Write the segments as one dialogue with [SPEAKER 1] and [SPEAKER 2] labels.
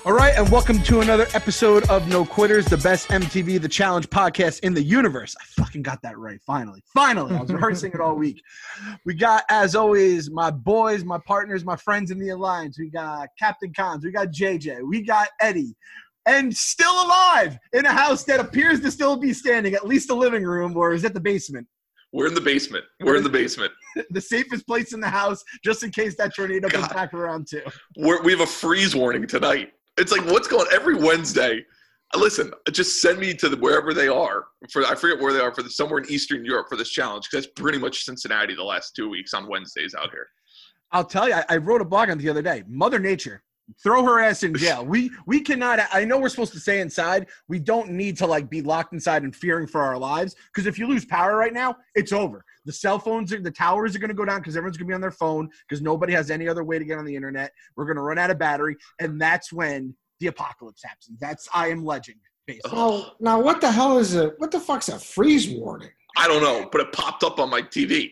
[SPEAKER 1] All right, and welcome to another episode of No Quitters, the best MTV The Challenge podcast in the universe. I fucking got that right, finally. Finally, I was rehearsing it all week. We got, as always, my boys, my partners, my friends in the Alliance. We got Captain Cons, we got JJ, we got Eddie, and still alive in a house that appears to still be standing, at least the living room, or is it the basement?
[SPEAKER 2] We're in the basement. We're in the basement.
[SPEAKER 1] The safest place in the house, just in case that tornado comes back around too.
[SPEAKER 2] We have a freeze warning tonight. It's like, what's going on every Wednesday? Listen, just send me to wherever they are. I forget where they are, somewhere in Eastern Europe for this challenge, because that's pretty much Cincinnati the last 2 weeks on Wednesdays out here.
[SPEAKER 1] I'll tell you, I wrote a blog on it the other day. Mother Nature, throw her ass in jail. We cannot. I know we're supposed to stay inside. We don't need to be locked inside and fearing for our lives, because if you lose power right now, it's over. The cell phones, the towers are going to go down because everyone's going to be on their phone because nobody has any other way to get on the internet. We're going to run out of battery, and that's when the apocalypse happens. That's I Am Legend, basically.
[SPEAKER 3] Oh, now what the hell is it? What the fuck's a freeze warning?
[SPEAKER 2] I don't know, but it popped up on my TV.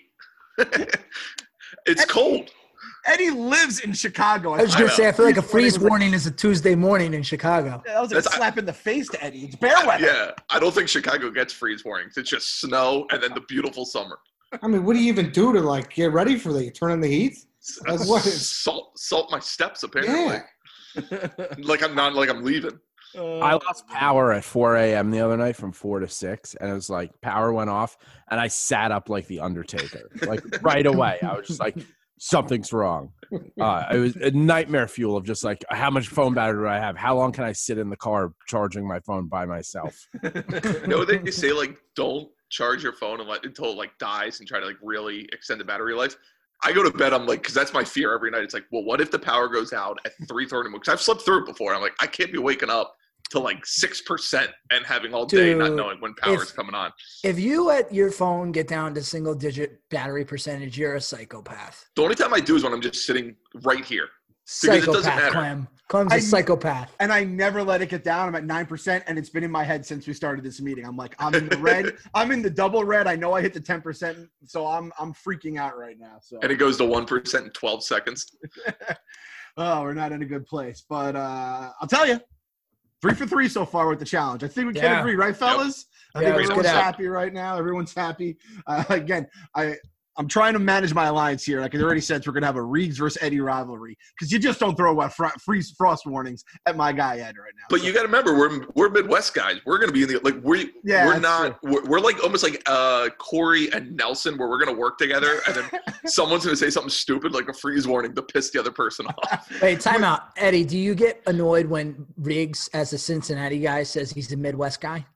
[SPEAKER 2] It's cold.
[SPEAKER 1] Eddie lives in Chicago.
[SPEAKER 4] I was going to say, I feel like a freeze warning is a Tuesday morning in Chicago.
[SPEAKER 1] That was a slap in the face to Eddie. It's bear weather.
[SPEAKER 2] Yeah, I don't think Chicago gets freeze warnings. It's just snow and then the beautiful summer.
[SPEAKER 3] I mean, what do you even do to get ready for that? You turn on the heat?
[SPEAKER 2] Salt my steps, apparently.
[SPEAKER 3] Yeah.
[SPEAKER 2] I'm leaving.
[SPEAKER 5] I lost power at 4 a.m. the other night from 4 to 6, and it was like power went off, and I sat up like the Undertaker, right away. I was just like, something's wrong. It was a nightmare fuel of just how much phone battery do I have? How long can I sit in the car charging my phone by myself?
[SPEAKER 2] They say don't charge your phone until it dies and try to really extend the battery life. I go to bed, I'm because that's my fear every night. It's well, what if the power goes out at 3:30? Because I've slept through it before. I'm I can't be waking up to 6% and having all day not knowing when power's coming on.
[SPEAKER 4] If you let your phone get down to single digit battery percentage, you're a psychopath.
[SPEAKER 2] The only time I do is when I'm just sitting right here.
[SPEAKER 4] Psychopath,
[SPEAKER 2] it doesn't matter.
[SPEAKER 4] Clem. Clem's a psychopath.
[SPEAKER 1] And I never let it get down. I'm at 9%, and it's been in my head since we started this meeting. I'm I'm in the red. I'm in the double red. I know I hit the 10%, so I'm freaking out right now. So.
[SPEAKER 2] And it goes to 1% in 12 seconds.
[SPEAKER 1] Oh, we're not in a good place. But I'll tell you, 3 for 3 so far with the challenge. I think we can agree, right, fellas?
[SPEAKER 2] Yep.
[SPEAKER 1] I think everyone's happy right now. Everyone's happy. Again, I'm trying to manage my alliance here. Like I already said, we're going to have a Reeves versus Eddie rivalry because you just don't throw frost warnings at my guy Ed right now.
[SPEAKER 2] But you got to remember, we're Midwest guys. We're going to be in the we're almost like Corey and Nelson, where we're going to work together, and then someone's going to say something stupid like a freeze warning to piss the other person off.
[SPEAKER 4] Wait, time out, Eddie. Do you get annoyed when Riggs, as a Cincinnati guy, says he's a Midwest guy?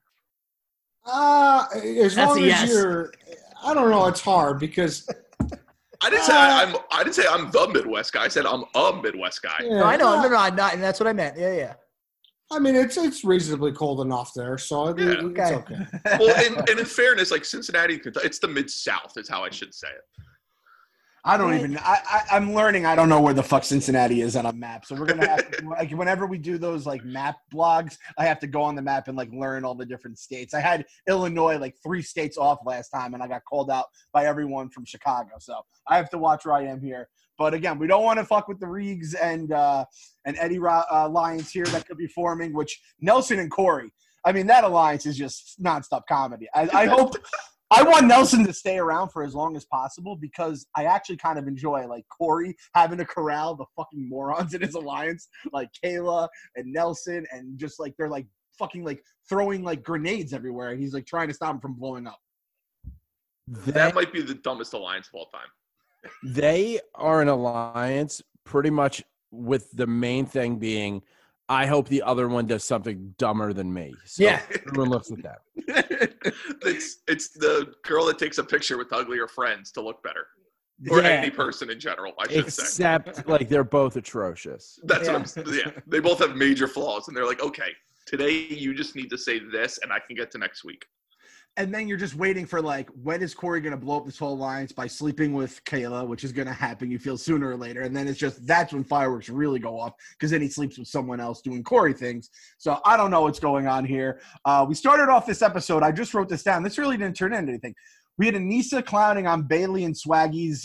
[SPEAKER 3] As long as you're. I don't know. It's hard because
[SPEAKER 2] I didn't say I'm the Midwest guy. I said I'm a Midwest guy.
[SPEAKER 4] Yeah, no, I know. No, I'm not, and that's what I meant. Yeah.
[SPEAKER 3] I mean, it's reasonably cold enough there, so it's okay.
[SPEAKER 2] Well, and in fairness, Cincinnati, it's the Mid-South is how I should say it.
[SPEAKER 1] I don't even – I'm learning I don't know where the fuck Cincinnati is on a map. So we're going to have to – whenever we do those, map blogs, I have to go on the map and, learn all the different states. I had Illinois, 3 states off last time, and I got called out by everyone from Chicago. So I have to watch where I am here. But, again, we don't want to fuck with the Reegs and Eddie alliance here that could be forming, which Nelson and Corey – I mean, that alliance is just nonstop comedy. I hope – I want Nelson to stay around for as long as possible because I actually kind of enjoy Corey having to corral the fucking morons in his alliance, like Kayla and Nelson, and just they're fucking throwing grenades everywhere, and he's trying to stop them from blowing up.
[SPEAKER 2] That might be the dumbest alliance of all time.
[SPEAKER 5] They are an alliance pretty much with the main thing being I hope the other one does something dumber than me. So everyone looks at that.
[SPEAKER 2] It's the girl that takes a picture with uglier friends to look better. Or any person in general, I should say.
[SPEAKER 5] Except, they're both atrocious.
[SPEAKER 2] That's what I'm saying. Yeah. They both have major flaws, and they're okay, today you just need to say this, and I can get to next week.
[SPEAKER 1] And then you're just waiting for when is Corey going to blow up this whole alliance by sleeping with Kayla, which is going to happen. You feel sooner or later. And then that's when fireworks really go off because then he sleeps with someone else doing Corey things. So I don't know what's going on here. We started off this episode. I just wrote this down. This really didn't turn into anything. We had Anissa clowning on Bailey and Swaggy's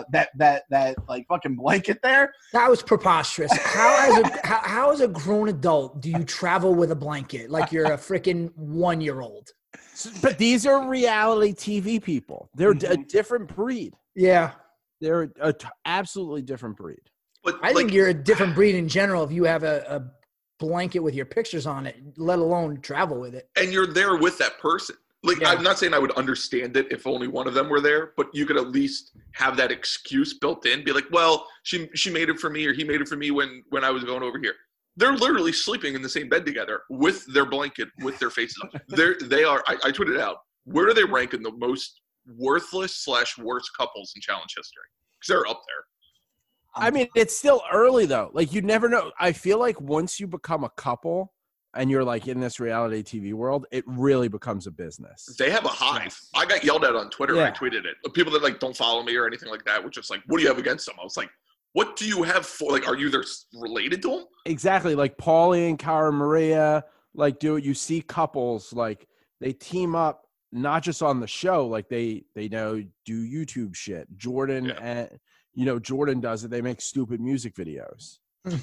[SPEAKER 1] that like fucking blanket there.
[SPEAKER 4] That was preposterous. How as a grown adult do you travel with a blanket like you're a freaking 1-year-old?
[SPEAKER 5] But these are reality TV people. They're a different breed.
[SPEAKER 4] Yeah.
[SPEAKER 5] They're an absolutely different breed.
[SPEAKER 2] But
[SPEAKER 4] I think you're a different breed in general if you have a blanket with your pictures on it, let alone travel with it.
[SPEAKER 2] And you're there with that person. Like,
[SPEAKER 4] Yeah.
[SPEAKER 2] I'm not saying I would understand it if only one of them were there, but you could at least have that excuse built in. Be like, well, she made it for me or he made it for me when I was going over here. They're literally sleeping in the same bed together with their blanket, with their faces on. They are. I tweeted it out. Where do they rank in the most worthless / worst couples in challenge history? Because they're up there.
[SPEAKER 5] I mean, it's still early though. Like you never know. I feel like once you become a couple and you're like in this reality TV world, it really becomes a business.
[SPEAKER 2] They have a hive. I got yelled at on Twitter.
[SPEAKER 5] Yeah.
[SPEAKER 2] I tweeted it. People that like don't follow me or anything like that were just like, "What do you have against them?" I was like, "What do you have for? Like, are you there related to them?"
[SPEAKER 5] Exactly. Like Paulie and Cara Maria, like you see couples like they team up not just on the show, like they know do YouTube shit. Jordan and Jordan does it. They make stupid music videos.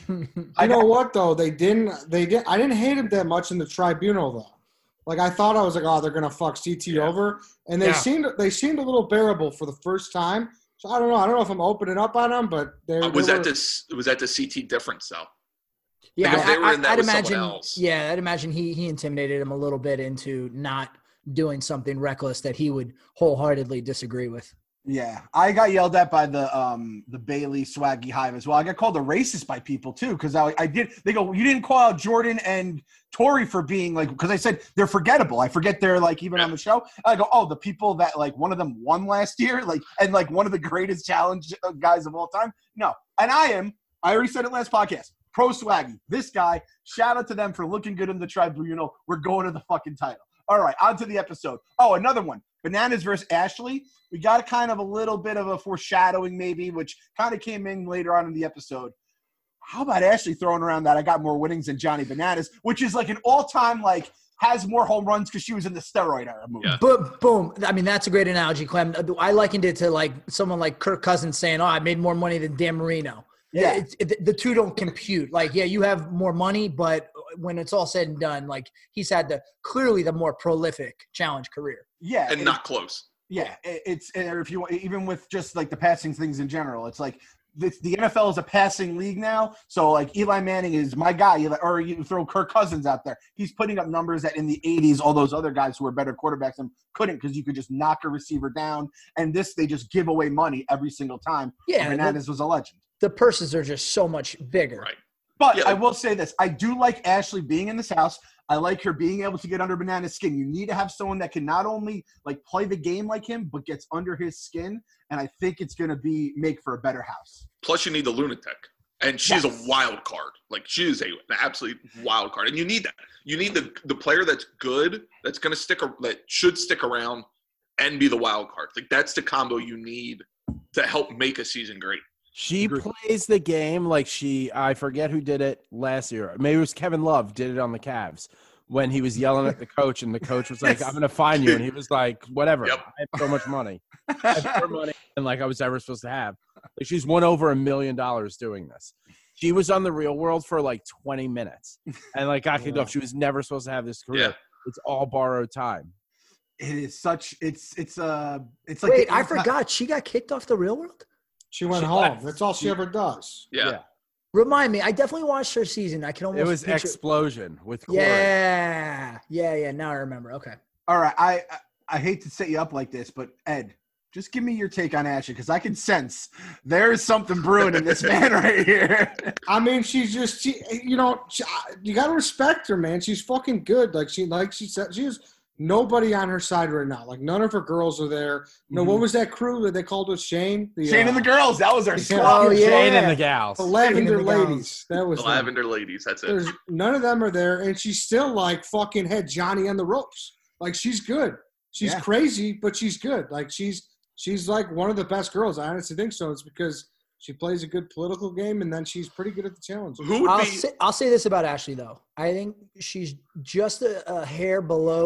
[SPEAKER 3] You know what though? They didn't. I didn't hate him that much in the tribunal though. Like I thought I was like, oh, they're gonna fuck CT over, and they seemed a little bearable for the first time. So I don't know. I don't know if I'm opening up on them, but
[SPEAKER 2] was that the CT difference though?
[SPEAKER 4] Yeah,
[SPEAKER 2] Because they were in that
[SPEAKER 4] I'd
[SPEAKER 2] with
[SPEAKER 4] imagine.
[SPEAKER 2] someone else.
[SPEAKER 4] Yeah, I'd imagine he intimidated him a little bit into not doing something reckless that he would wholeheartedly disagree with.
[SPEAKER 1] Yeah, I got yelled at by the Bailey Swaggy Hive as well. I got called a racist by people too because I did. They go, you didn't call out Jordan and Tori for being like, because I said they're forgettable. I forget they're like even on the show. I go, oh, the people that like one of them won last year, like and like one of the greatest challenge guys of all time. No, and I already said it last podcast. Pro Swaggy, this guy. Shout out to them for looking good in the tribunal. We're going to the fucking title. All right, on to the episode. Oh, another one. Bananas versus Ashley. We got kind of a little bit of a foreshadowing maybe, which kind of came in later on in the episode. How about Ashley throwing around that I got more winnings than Johnny Bananas, which is like an all-time, like, has more home runs because she was in the steroid era movie.
[SPEAKER 2] Yeah.
[SPEAKER 4] But boom. I mean, that's a great analogy, Clem. I likened it to like someone like Kirk Cousins saying, oh, I made more money than Dan Marino.
[SPEAKER 1] Yeah.
[SPEAKER 4] The two don't compute. Like, yeah, you have more money, but when it's all said and done, like he's had clearly the more prolific challenge career.
[SPEAKER 1] Yeah.
[SPEAKER 2] And not close.
[SPEAKER 1] Yeah. It's if you even with just like the passing things in general, it's like the NFL is a passing league now. So like Eli Manning is my guy, or you throw Kirk Cousins out there. He's putting up numbers that in the 80s, all those other guys who were better quarterbacks than couldn't because you could just knock a receiver down. And they just give away money every single time.
[SPEAKER 4] Yeah.
[SPEAKER 1] Bananas was a legend.
[SPEAKER 4] The purses are just so much bigger.
[SPEAKER 2] Right.
[SPEAKER 1] But
[SPEAKER 2] Yeah.
[SPEAKER 1] I will say this. I do like Ashley being in this house. I like her being able to get under Banana's skin. You need to have someone that can not only like play the game like him, but gets under his skin. And I think it's going to make for a better house.
[SPEAKER 2] Plus, you need the lunatic. And she's a wild card. Like, she is an absolute wild card. And you need that. You need the player that's good, that's going to that should stick around and be the wild card. Like, that's the combo you need to help make a season great.
[SPEAKER 5] She plays the game like I forget who did it last year. Maybe it was Kevin Love did it on the Cavs when he was yelling at the coach and the coach was like, I'm going to fine you. And he was like, whatever.
[SPEAKER 2] Yep.
[SPEAKER 5] I have so much money. I have more money than like I was ever supposed to have. Like she's won over $1 million doing this. She was on The Real World for like 20 minutes and like got kicked off. She was never supposed to have this career.
[SPEAKER 2] Yeah.
[SPEAKER 5] It's all borrowed time.
[SPEAKER 1] It is such it's like
[SPEAKER 4] Wait, I forgot. She got kicked off The Real World?
[SPEAKER 3] She went
[SPEAKER 5] She
[SPEAKER 3] home.
[SPEAKER 5] left.
[SPEAKER 3] That's all she ever does.
[SPEAKER 2] Yeah.
[SPEAKER 4] Remind me. I definitely watched her season. I can almost
[SPEAKER 5] It was
[SPEAKER 4] picture.
[SPEAKER 5] Explosion with Corey.
[SPEAKER 4] Yeah. Now I remember. Okay.
[SPEAKER 1] All right. I hate to set you up like this, but Ed, just give me your take on Ashley because I can sense there is something brewing in this man right here.
[SPEAKER 3] I mean, she's just you got to respect her, man. She's fucking good. Like she said, she has nobody on her side right now. Like none of her girls are there. No, what was that crew that they called us Shane?
[SPEAKER 1] Shane and the girls. That was our
[SPEAKER 4] Oh, yeah.
[SPEAKER 5] Shane and the gals.
[SPEAKER 3] The Lavender
[SPEAKER 4] Shane and the gals.
[SPEAKER 3] Ladies. That was
[SPEAKER 2] The
[SPEAKER 3] them.
[SPEAKER 2] Lavender Ladies. That's it.
[SPEAKER 3] There's none of them are there, and she still like fucking had Johnny on the ropes. Like she's good. She's crazy, but she's good. Like she's like one of the best girls. I honestly think so. It's because she plays a good political game, and then she's pretty good at the challenge.
[SPEAKER 2] Who would be
[SPEAKER 4] I'll say this about Ashley though. I think she's just a hair below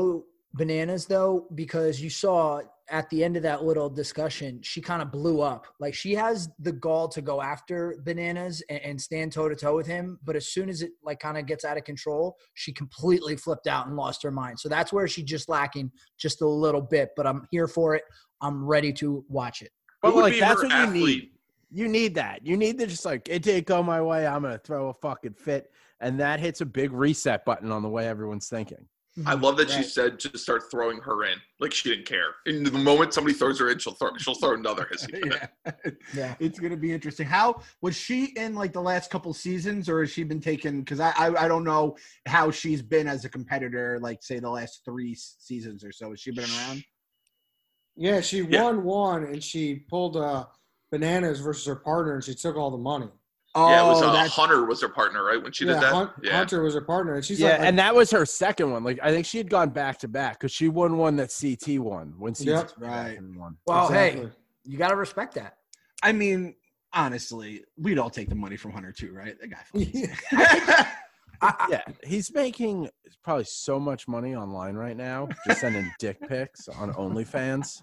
[SPEAKER 4] Bananas though, because you saw at the end of that little discussion, she kind of blew up. Like she has the gall to go after Bananas and stand toe to toe with him. But as soon as it like kind of gets out of control, she completely flipped out and lost her mind. So that's where she's just lacking just a little bit, but I'm here for it. I'm ready to watch it.
[SPEAKER 5] But like, that's what you need. You need that. You need to just like, it didn't go my way, I'm going to throw a fucking fit. And that hits a big reset button on the way everyone's thinking.
[SPEAKER 2] I love that she said to start throwing her in. Like she didn't care. In the moment somebody throws her in, she'll throw another hissy.
[SPEAKER 1] Yeah. It's going to be interesting. How was she in like the last couple seasons, or has she been taken? Because I don't know how she's been as a competitor, like say the last 3 seasons or so. Has she been around?
[SPEAKER 3] Yeah, she won one, and she pulled Bananas versus her partner, and she took all the money.
[SPEAKER 1] Oh,
[SPEAKER 2] yeah, it was Hunter was her partner, right? When she did that?
[SPEAKER 3] Hunter was her partner. And she's
[SPEAKER 5] and that was her second one. Like I think she had gone back to back because she won one that CT won when CT won.
[SPEAKER 4] Well, hey, you got to respect that.
[SPEAKER 1] I mean, honestly, we'd all take the money from Hunter too, right? The guy.
[SPEAKER 5] Yeah, he's making probably so much money online right now, just sending dick pics on OnlyFans.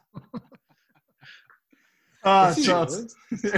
[SPEAKER 1] So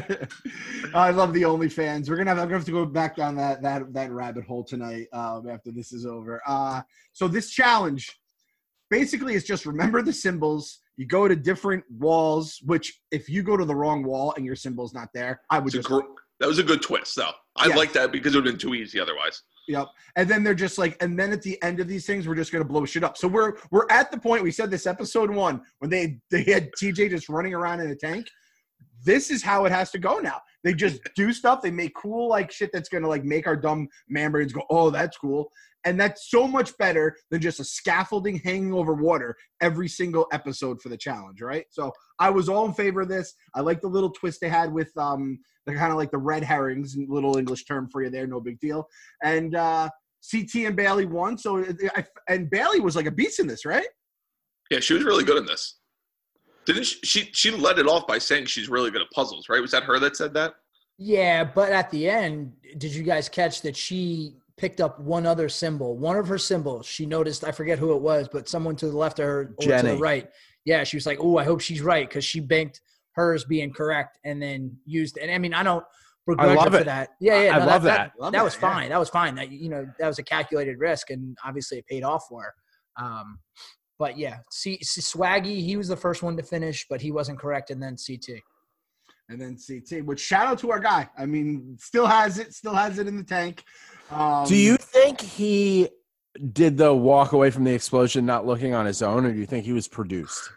[SPEAKER 1] I love the OnlyFans. I'm gonna have to go back down that rabbit hole tonight after this is over. So this challenge basically is just remember the symbols. You go to different walls, which if you go to the wrong wall and your symbol's not there, I would
[SPEAKER 2] that was a good twist, though. I like that because it would have been too easy otherwise.
[SPEAKER 1] Yep. And then they're just like, and then at the end of these things, we're just going to blow shit up. So we're at the point, we said this episode 1, when they had TJ just running around in a tank. This is how it has to go now. They just do stuff. They make cool like shit that's going to like make our dumb man brains go, oh, that's cool. And that's so much better than just a scaffolding hanging over water every single episode for the challenge, right? So I was all in favor of this. I like the little twist they had with the kind of like the red herrings, little English term for you there, no big deal. And CT and Bailey won. So and Bailey was like a beast in this, right?
[SPEAKER 2] Yeah, she was really good in this. Didn't she let it off by saying she's really good at puzzles, right? Was that her that said that?
[SPEAKER 4] Yeah, but at the end, did you guys catch that she picked up one other symbol? One of her symbols, she noticed, I forget who it was, but someone to the left of her or
[SPEAKER 5] Jenny.
[SPEAKER 4] to the right. Yeah, she was like, oh, I hope she's right, because she banked hers being correct and then used – and, I mean, I don't begrudge her for that. Yeah,
[SPEAKER 5] I love that.
[SPEAKER 4] That was fine. That was fine. That, that was a calculated risk, and obviously it paid off for her. But, yeah, Swaggy, he was the first one to finish, but he wasn't correct, and then CT.
[SPEAKER 1] And then CT, which shout out to our guy. I mean, still has it in the tank.
[SPEAKER 5] Do you think he did the walk away from the explosion not looking on his own, or do you think he was produced?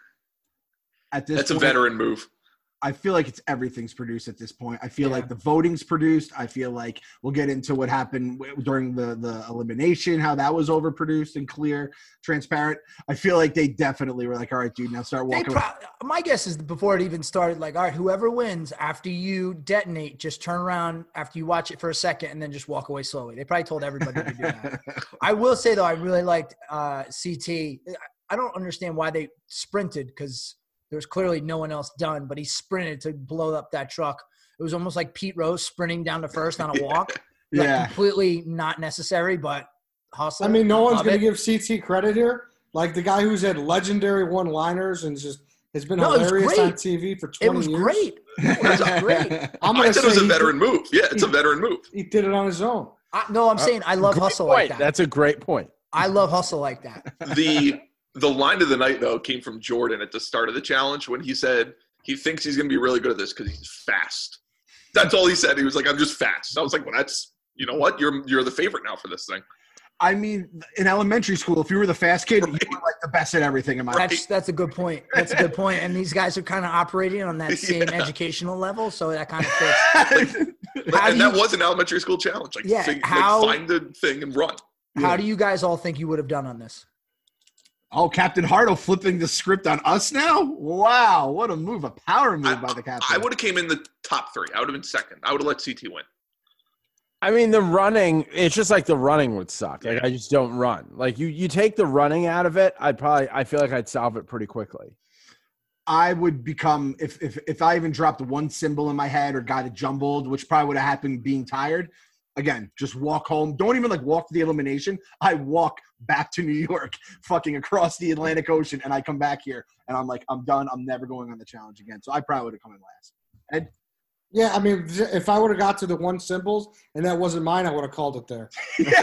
[SPEAKER 2] That's a veteran move.
[SPEAKER 1] I feel like everything's produced at this point. I feel like the voting's produced. I feel like we'll get into what happened during the elimination, how that was overproduced and clear, transparent. I feel like they definitely were like, all right, dude, now start walking.
[SPEAKER 4] My guess is before it even started, like, all right, whoever wins, after you detonate, just turn around after you watch it for a second and then just walk away slowly. They probably told everybody to do that. I will say, though, I really liked CT. I don't understand why they sprinted, because – there was clearly no one else done, but he sprinted to blow up that truck. It was almost like Pete Rose sprinting down to first on a walk. Completely not necessary, but hustle.
[SPEAKER 3] I mean, no one's going to give CT credit here. Like the guy who's had legendary one-liners and just has been hilarious on TV for 20 years.
[SPEAKER 4] It was great. It was great.
[SPEAKER 2] I said it was a veteran move. Yeah, it's a veteran move.
[SPEAKER 3] He did it on his own.
[SPEAKER 4] I'm saying I love hustle like that.
[SPEAKER 5] That's a great point.
[SPEAKER 4] I love hustle like that.
[SPEAKER 2] The line of the night, though, came from Jordan at the start of the challenge when he said he thinks he's going to be really good at this because he's fast. That's all he said. He was like, I'm just fast. I was like, well, that's, you know what? You're the favorite now for this thing.
[SPEAKER 1] I mean, in elementary school, if you were the fast kid, you were like the best at everything in my life.
[SPEAKER 4] That's a good point. That's a good point. And these guys are kind of operating on that same educational level, so that kind of fits.
[SPEAKER 2] That was an elementary school challenge. Find the thing and run.
[SPEAKER 4] How do you guys all think you would have done on this?
[SPEAKER 1] Oh, Captain Hardo flipping the script on us now? Wow, what a move. A power move by the captain.
[SPEAKER 2] I would have came in the top 3. I would have been second. I would have let CT win.
[SPEAKER 5] I mean, the running, it's just like the running would suck. Like, I just don't run. Like, you take the running out of it, I feel like I'd solve it pretty quickly.
[SPEAKER 1] I would become, if I even dropped one symbol in my head or got it jumbled, which probably would have happened being tired, again, just walk home. Don't even like walk to the elimination. I walk back to New York, fucking across the Atlantic Ocean, and I come back here and I'm like, I'm done. I'm never going on the challenge again. So I probably would have come in last. Ed?
[SPEAKER 3] Yeah, I mean, if I would have got to the one symbols and that wasn't mine, I would have called it there.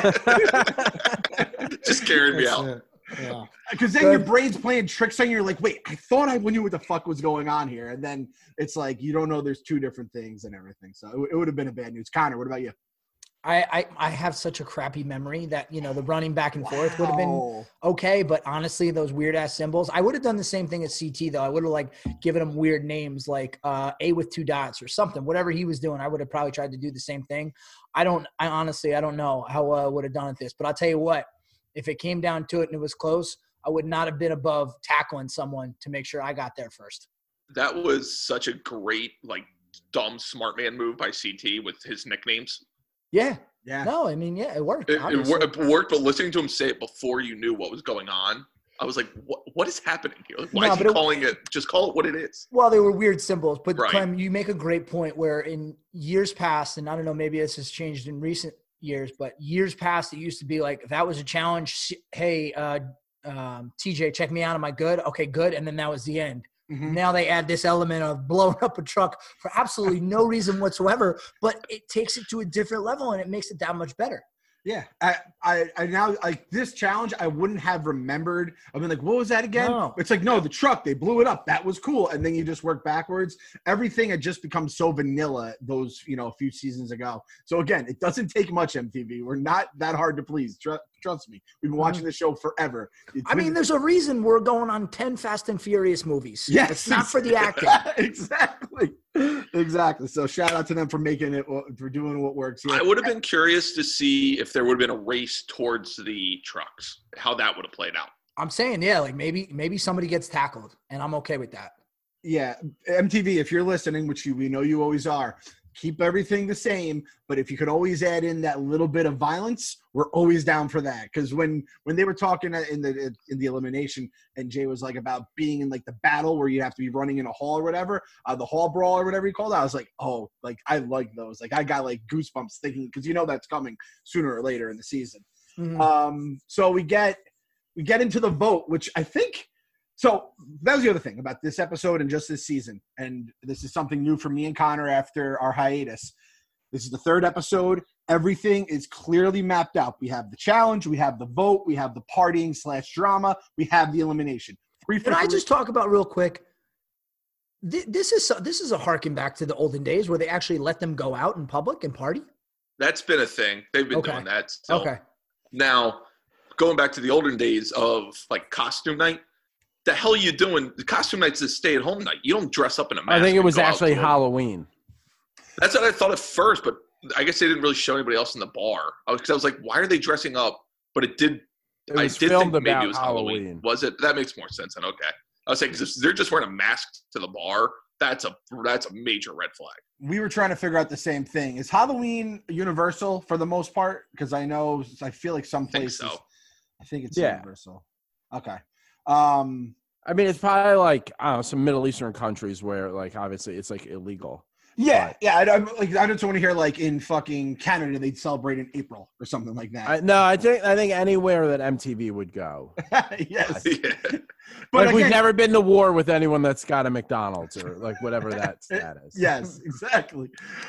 [SPEAKER 2] Just carried me
[SPEAKER 3] That's
[SPEAKER 2] out.
[SPEAKER 3] it. Yeah.
[SPEAKER 1] Because then your brain's playing tricks on you. You're like, wait, I thought I knew what the fuck was going on here. And then it's like, you don't know there's two different things and everything. So it would have been a bad news. Connor, what about you?
[SPEAKER 4] I have such a crappy memory that, the running back and forth would have been okay. But honestly, those weird ass symbols, I would have done the same thing as CT though. I would have like given him weird names like A with 2 dots or something, whatever he was doing. I would have probably tried to do the same thing. I honestly don't know how I would have done it this, but I'll tell you what, if it came down to it and it was close, I would not have been above tackling someone to make sure I got there first.
[SPEAKER 2] That was such a great, like, dumb smart man move by CT with his nicknames.
[SPEAKER 4] Yeah.
[SPEAKER 1] Yeah.
[SPEAKER 4] No, I mean, yeah, it worked.
[SPEAKER 2] It worked, but listening to him say it before you knew what was going on, I was like, what is happening here? Like, why is he calling it? Just call it what it is.
[SPEAKER 4] Well, they were weird symbols, but
[SPEAKER 2] right.
[SPEAKER 4] Clem, you make a great point where in years past, and I don't know, maybe this has changed in recent years, but years past, it used to be like, if that was a challenge, hey, TJ, check me out. Am I good? Okay, good. And then that was the end. Mm-hmm. Now they add this element of blowing up a truck for absolutely no reason whatsoever, but it takes it to a different level and it makes it that much better.
[SPEAKER 1] Yeah. I now, like, this challenge, I wouldn't have remembered. I mean, like, what was that again?
[SPEAKER 4] No.
[SPEAKER 1] It's like, no, the truck, they blew it up. That was cool. And then you just work backwards. Everything had just become so vanilla those, a few seasons ago. So again, it doesn't take much, MTV. We're not that hard to please. Trust me. We've been watching the show forever.
[SPEAKER 4] There's a reason we're going on 10 Fast and Furious movies.
[SPEAKER 1] Yes.
[SPEAKER 4] It's not for the acting.
[SPEAKER 1] Exactly. So shout out to them for making it, for doing what works here.
[SPEAKER 2] I would have been curious to see if there would have been a race towards the trucks, how that would have played out.
[SPEAKER 4] I'm saying, yeah, like maybe somebody gets tackled, and I'm okay with that.
[SPEAKER 1] Yeah. MTV, if you're listening, which we know you always are, keep everything the same, but if you could always add in that little bit of violence, we're always down for that. Because when they were talking in the elimination, and Jay was like about being in like the battle where you have to be running in a hall or whatever, the hall brawl or whatever you called it, I was like, oh, like I like those. Like I got like goosebumps thinking, because that's coming sooner or later in the season. Mm-hmm. So we get into the vote, which I think. So that was the other thing about this episode and just this season. And this is something new for me and Connor after our hiatus. This is the third episode. Everything is clearly mapped out. We have the challenge. We have the vote. We have the partying / drama. We have the elimination.
[SPEAKER 4] Can I just talk about real quick? This is a harken back to the olden days where they actually let them go out in public and party.
[SPEAKER 2] That's been a thing. They've been doing that still.
[SPEAKER 4] Okay.
[SPEAKER 2] Now, going back to the olden days of like costume night, the hell are you doing? The costume night's a stay-at-home night. You don't dress up in a mask.
[SPEAKER 5] I think it was actually Halloween.
[SPEAKER 2] That's what I thought at first, but I guess they didn't really show anybody else in the bar. Because I was like, why are they dressing up? But it did. I did think maybe it was Halloween. Was it? That makes more sense then. Okay. I was saying, because if they're just wearing a mask to the bar, that's a major red flag.
[SPEAKER 1] We were trying to figure out the same thing. Is Halloween universal for the most part? Because I feel like some places. I think it's universal. Okay.
[SPEAKER 5] I mean, it's probably like some Middle Eastern countries where, like, obviously it's like illegal.
[SPEAKER 1] Yeah, yeah. I just want to hear like in fucking Canada they'd celebrate in April or something like that.
[SPEAKER 5] I think anywhere that MTV would go.
[SPEAKER 1] Yes.
[SPEAKER 2] Yeah.
[SPEAKER 1] But
[SPEAKER 5] like, we've never been to war with anyone that's got a McDonald's or like whatever that status.
[SPEAKER 1] Yes, exactly.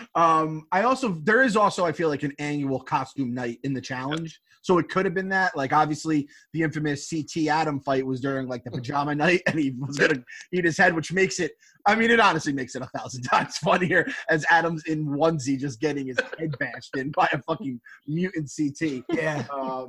[SPEAKER 1] There is also I feel like an annual costume night in the challenge. So it could have been that. Like obviously the infamous CT Adam fight was during like the pajama night and he was gonna eat his head, which makes it it honestly makes it 1,000 times funnier as Adam's in onesie just getting his head bashed in by a fucking mutant CT.
[SPEAKER 4] Yeah.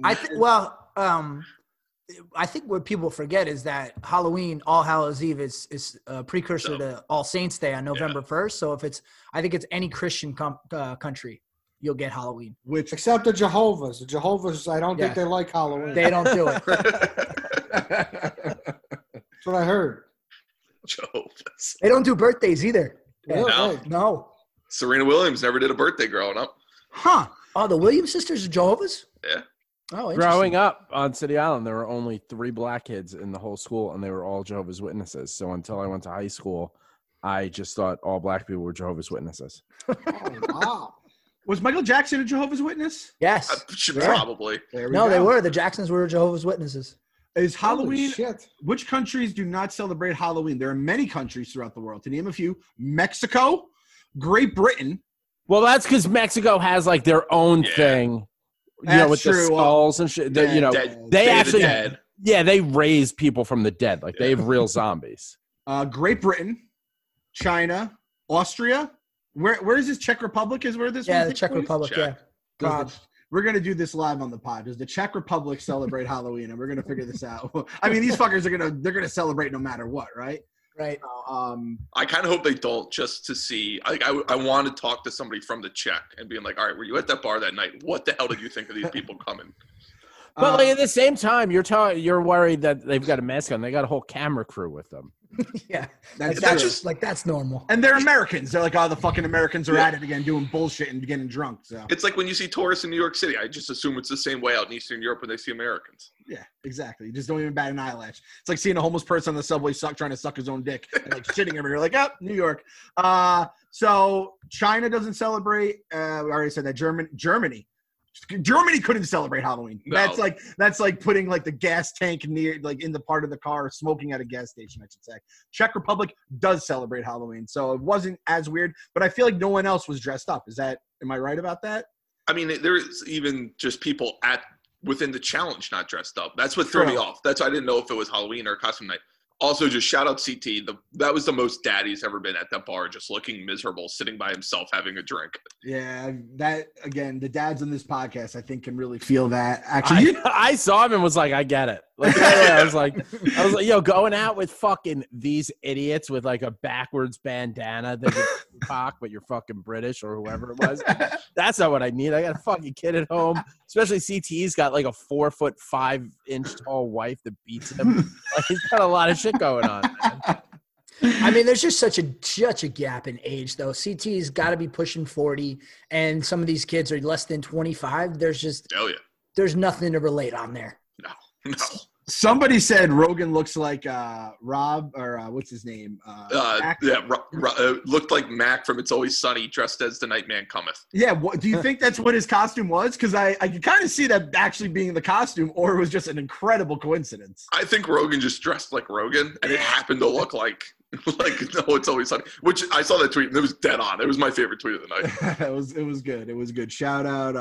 [SPEAKER 4] I think what people forget is that Halloween, All Hallows Eve, is a precursor to All Saints Day on November 1st. So I think it's any Christian country, you'll get Halloween.
[SPEAKER 3] Except the Jehovah's. The Jehovah's, I don't think they like Halloween.
[SPEAKER 4] They don't do it.
[SPEAKER 3] That's what I heard.
[SPEAKER 2] Jehovah's.
[SPEAKER 4] They don't do birthdays either.
[SPEAKER 3] Really?
[SPEAKER 4] No.
[SPEAKER 2] Serena Williams never did a birthday growing up.
[SPEAKER 1] Huh.
[SPEAKER 4] Oh, the Williams sisters are Jehovah's?
[SPEAKER 2] Yeah.
[SPEAKER 4] Oh,
[SPEAKER 5] growing up on City Island, there were only 3 black kids in the whole school, and they were all Jehovah's Witnesses. So until I went to high school, I just thought all black people were Jehovah's Witnesses.
[SPEAKER 3] Oh, wow.
[SPEAKER 1] Was Michael Jackson a Jehovah's Witness?
[SPEAKER 4] Yes.
[SPEAKER 2] Probably.
[SPEAKER 1] There we
[SPEAKER 4] No,
[SPEAKER 1] go.
[SPEAKER 4] they were. The Jacksons were Jehovah's Witnesses.
[SPEAKER 1] Is
[SPEAKER 3] Holy
[SPEAKER 1] Halloween?
[SPEAKER 3] shit.
[SPEAKER 1] Which countries do not celebrate Halloween? There are many countries throughout the world. To name a few: Mexico, Great Britain.
[SPEAKER 5] Well, that's because Mexico has like their own thing,
[SPEAKER 1] That's
[SPEAKER 5] with the
[SPEAKER 1] true.
[SPEAKER 5] skulls and shit.
[SPEAKER 1] Yeah,
[SPEAKER 2] Dead.
[SPEAKER 5] They
[SPEAKER 2] Day of the
[SPEAKER 5] actually,
[SPEAKER 2] Dead.
[SPEAKER 5] they raise people from the dead. Like they have real zombies.
[SPEAKER 1] Great Britain, China, Austria. Where is this? Czech Republic is where this?
[SPEAKER 4] Yeah,
[SPEAKER 1] one
[SPEAKER 4] the
[SPEAKER 1] takes
[SPEAKER 4] Czech
[SPEAKER 1] place?
[SPEAKER 4] Republic.
[SPEAKER 2] Czech.
[SPEAKER 4] Yeah.
[SPEAKER 1] Does we're gonna do this live on the pod. Does the Czech Republic celebrate Halloween? And we're gonna figure this out. I mean, these fuckers they're gonna celebrate no matter what, right?
[SPEAKER 4] Right.
[SPEAKER 2] I kind of hope they don't, just to see. I want to talk to somebody from the Czech and being like, all right, were you at that bar that night? What the hell did you think of these people coming?
[SPEAKER 5] But like, at the same time, you're worried that they've got a mask on. They got a whole camera crew with them.
[SPEAKER 4] Yeah.
[SPEAKER 1] That's
[SPEAKER 4] That's normal.
[SPEAKER 1] and they're Americans. They're like, oh, the fucking Americans are at it again, doing bullshit and getting drunk. So
[SPEAKER 2] It's like when you see tourists in New York City. I just assume it's the same way out in Eastern Europe when they see Americans.
[SPEAKER 1] yeah, exactly. You just don't even bat an eyelash. It's like seeing a homeless person on the subway trying to suck his own dick, and like shitting everywhere. Like, oh, New York. So China doesn't celebrate. We already said that. Germany couldn't celebrate Halloween.
[SPEAKER 2] No.
[SPEAKER 1] That's like putting like the gas tank near, like in the part of the car, smoking at a gas station, I should say. Czech Republic does celebrate Halloween, so it wasn't as weird. But I feel like no one else was dressed up. Am I right about that?
[SPEAKER 2] I mean, there's even just people within the challenge not dressed up. That's what threw me off. That's why I didn't know if it was Halloween or costume night. Also, just shout out CT. That was the most daddy's ever been at that bar, just looking miserable, sitting by himself, having a drink.
[SPEAKER 1] Yeah, that again, the dads on this podcast, I think, can really feel that. Actually,
[SPEAKER 5] I saw him and was like, I get it. Like, I was like, yo, going out with fucking these idiots with like a backwards bandana that you cock, but you're fucking British or whoever it was. That's not what I need. I got a fucking kid at home. Especially CT's got like a 4'5" tall wife that beats him. Like, he's got a lot of shit going on, man.
[SPEAKER 4] I mean, there's just such a gap in age, though. CT's got to be pushing 40, and some of these kids are less than 25.
[SPEAKER 2] Hell yeah.
[SPEAKER 4] There's nothing to relate on there.
[SPEAKER 2] No.
[SPEAKER 1] somebody said Rogan looks like Rob or what's his name?
[SPEAKER 2] Looked like Mac from It's Always Sunny, dressed as the Nightman Cometh.
[SPEAKER 1] Yeah, do you think that's what his costume was? Because I could kind of see that actually being the costume, or it was just an incredible coincidence.
[SPEAKER 2] I think Rogan just dressed like Rogan, and it happened to look like No, It's Always Sunny. Which I saw that tweet, and it was dead on. It was my favorite tweet of the night.
[SPEAKER 1] It was good. It was good. Shout out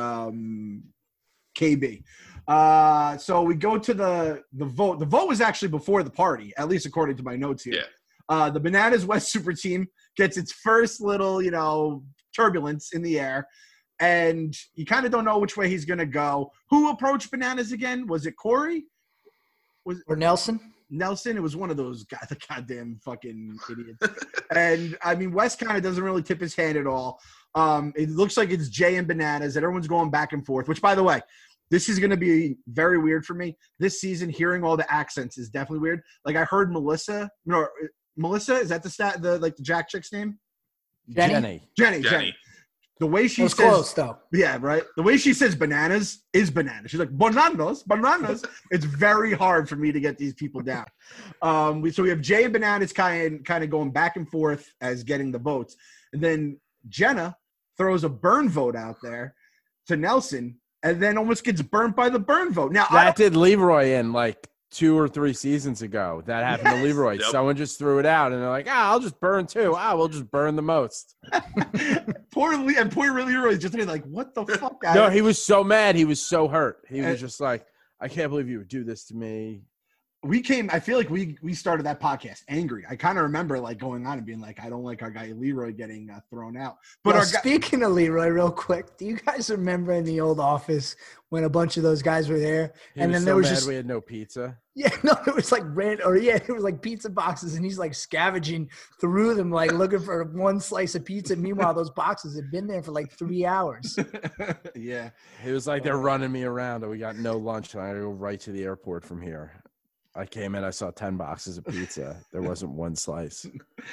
[SPEAKER 1] KB. So we go to the vote. The vote was actually before the party, at least according to my notes here.
[SPEAKER 2] Yeah.
[SPEAKER 1] The Bananas West Super Team gets its first little, turbulence in the air, and you kind of don't know which way he's going to go. Who approached Bananas again? Was it Corey?
[SPEAKER 4] Or Nelson?
[SPEAKER 1] Nelson? It was one of those the goddamn fucking idiots. And, I mean, West kind of doesn't really tip his hand at all. It looks like it's Jay and Bananas, and everyone's going back and forth, which, by the way, this is going to be very weird for me. This season, hearing all the accents is definitely weird. Like, I heard Melissa, is that the Jack chick's name?
[SPEAKER 4] Jenny.
[SPEAKER 1] Jenny. The way she says,
[SPEAKER 4] close, though.
[SPEAKER 1] Yeah, right. The way she says bananas is bananas. She's like, bananas. It's very hard for me to get these people down. So we have Jay and Bananas kind of going back and forth as getting the votes. And then Jenna throws a burn vote out there to Nelson, and then almost gets burnt by the burn vote. Now
[SPEAKER 5] that did Leroy in like 2 or 3 seasons ago. That happened to Leroy.
[SPEAKER 2] Yep.
[SPEAKER 5] Someone just threw it out, and they're like, I'll just burn too. We'll just burn the most.
[SPEAKER 1] poor Leroy's just like, what the fuck?
[SPEAKER 5] No, he was so mad. He was so hurt. He was just like, I can't believe you would do this to me.
[SPEAKER 1] I feel like we started that podcast angry. I kind of remember like going on and being like, I don't like our guy Leroy getting thrown out. But
[SPEAKER 4] speaking of Leroy, real quick, do you guys remember in the old office when a bunch of those guys were there?
[SPEAKER 5] And then there was just we had no pizza.
[SPEAKER 4] Yeah, no, it was like it was like pizza boxes, and he's like scavenging through them, like looking for one slice of pizza. Meanwhile, those boxes had been there for like 3 hours.
[SPEAKER 1] Yeah,
[SPEAKER 5] it was like they're running me around, and we got no lunch, and I had to go right to the airport from here. I came in, I saw 10 boxes of pizza. There wasn't one slice.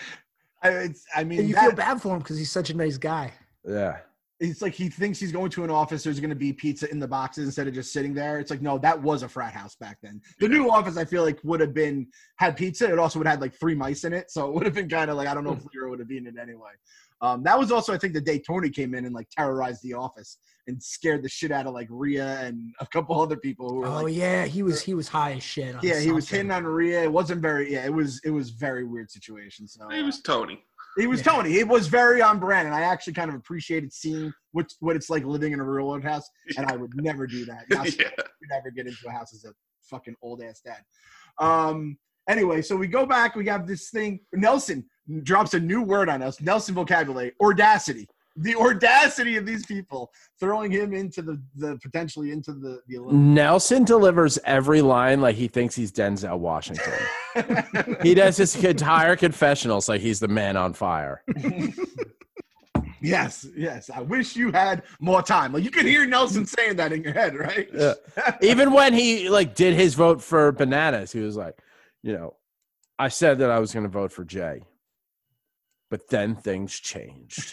[SPEAKER 1] I mean,
[SPEAKER 4] and you feel bad for him because he's such a nice guy.
[SPEAKER 5] Yeah.
[SPEAKER 1] It's like he thinks he's going to an office. There's going to be pizza in the boxes instead of just sitting there. It's like, no, that was a frat house back then. The new office, I feel like, would have had pizza. It also would have had like 3 mice in it. So it would have been kind of like, I don't know if Leroy would have eaten it anyway. That was also, I think, the day Tony came in and like terrorized the office and scared the shit out of like Rhea and a couple other people who were.
[SPEAKER 4] He was high as shit.
[SPEAKER 1] He was hitting on Rhea. It wasn't very. Yeah, it was very weird situation. So
[SPEAKER 2] It was Tony.
[SPEAKER 1] He was Tony. It was very on brand, and I actually kind of appreciated seeing what it's like living in a real old house. And I would never do that. I would never get into a house as a fucking old ass dad. Anyway, so we go back. We have this thing. Nelson drops a new word on us. Nelson vocabulary: audacity. The audacity of these people throwing him into the potentially into the
[SPEAKER 5] Nelson delivers every line like he thinks he's Denzel Washington. He does his entire confessionals like he's the man on fire.
[SPEAKER 1] Yes. I wish you had more time. Like you could hear Nelson saying that in your head, right?
[SPEAKER 5] Yeah. Even when he like did his vote for Bananas, he was like, I said that I was going to vote for Jay. But then things changed.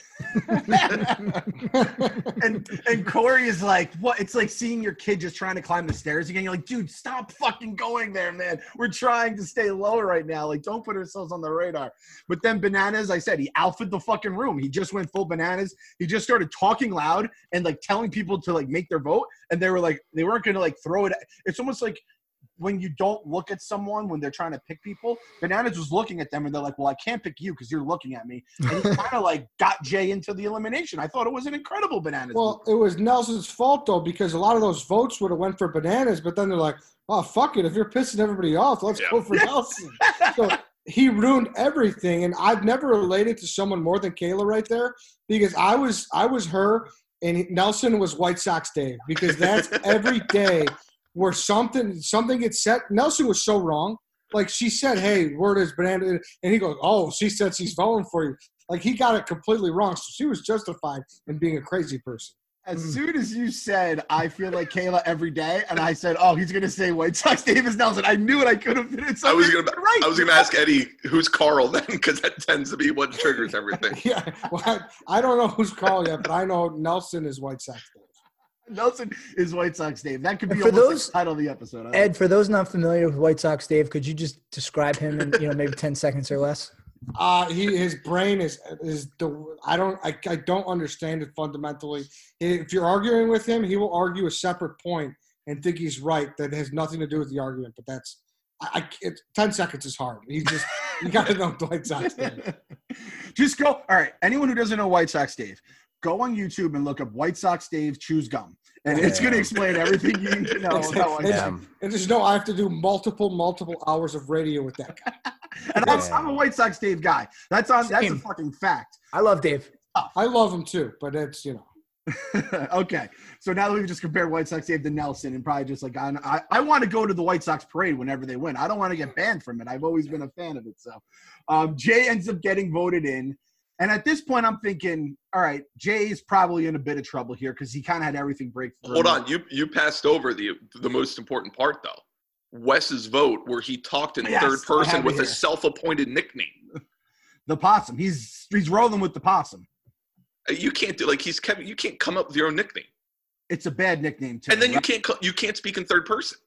[SPEAKER 1] and Corey is like, what? It's like seeing your kid just trying to climb the stairs again. You're like, dude, stop fucking going there, man. We're trying to stay low right now. Like, don't put ourselves on the radar. But then Bananas, I said, he alphaed the fucking room. He just went full Bananas. He just started talking loud and like telling people to like make their vote. And they were like, they weren't going to like throw it. It's almost like when you don't look at someone when they're trying to pick people. Bananas was looking at them and they're like, well, I can't pick you because you're looking at me. And he kind of like got Jay into the elimination. I thought it was an incredible Bananas.
[SPEAKER 3] Well, it was Nelson's fault though, because a lot of those votes would have went for Bananas, but then they're like, oh, fuck it. If you're pissing everybody off, let's go for Nelson. So he ruined everything. And I've never related to someone more than Kayla right there, because I was her and Nelson was White Sox Dave, because that's every day where something gets said. Nelson was so wrong. Like she said, hey, word is Banana. And he goes, oh, she said she's voting for you. Like he got it completely wrong. So she was justified in being a crazy person.
[SPEAKER 1] As soon as you said, I feel like Kayla every day, and I said, oh, he's going to say White Sox Davis Nelson, I knew it. I could have been.
[SPEAKER 2] I was going to ask Eddie, who's Carl then? Because that tends to be what triggers everything.
[SPEAKER 3] Yeah. Well, I don't know who's Carl yet, but I know Nelson is White Sox Dave.
[SPEAKER 1] Nelson is White Sox Dave. That could be
[SPEAKER 4] for those,
[SPEAKER 1] the title of the episode.
[SPEAKER 4] Ed, for those not familiar with White Sox Dave, could you just describe him in maybe 10 seconds or less?
[SPEAKER 3] His brain is I don't understand it fundamentally. If you're arguing with him, he will argue a separate point and think he's right that has nothing to do with the argument. But that's 10 seconds is hard. You got to know White Sox Dave.
[SPEAKER 1] Just go. All right. Anyone who doesn't know White Sox Dave, go on YouTube and look up White Sox Dave chews gum. And it's going to explain everything you need to know.
[SPEAKER 3] And just know I have to do multiple hours of radio with that guy.
[SPEAKER 1] And I'm a White Sox Dave guy. That's a fucking fact.
[SPEAKER 4] I love Dave.
[SPEAKER 3] I love him too, but it's,
[SPEAKER 1] Okay. So now that we've just compared White Sox Dave to Nelson, and probably just like, I want to go to the White Sox parade whenever they win. I don't want to get banned from it. I've always been a fan of it. So Jay ends up getting voted in. And at this point, I'm thinking, all right, Jay's probably in a bit of trouble here because he kind of had everything break through.
[SPEAKER 2] Hold on. You passed over the most important part, though. Wes's vote, where he talked in third person with a self-appointed nickname.
[SPEAKER 1] The Possum. He's rolling with the Possum.
[SPEAKER 2] You can't do you can't come up with your own nickname.
[SPEAKER 1] It's a bad nickname too.
[SPEAKER 2] And then you can't speak in third person.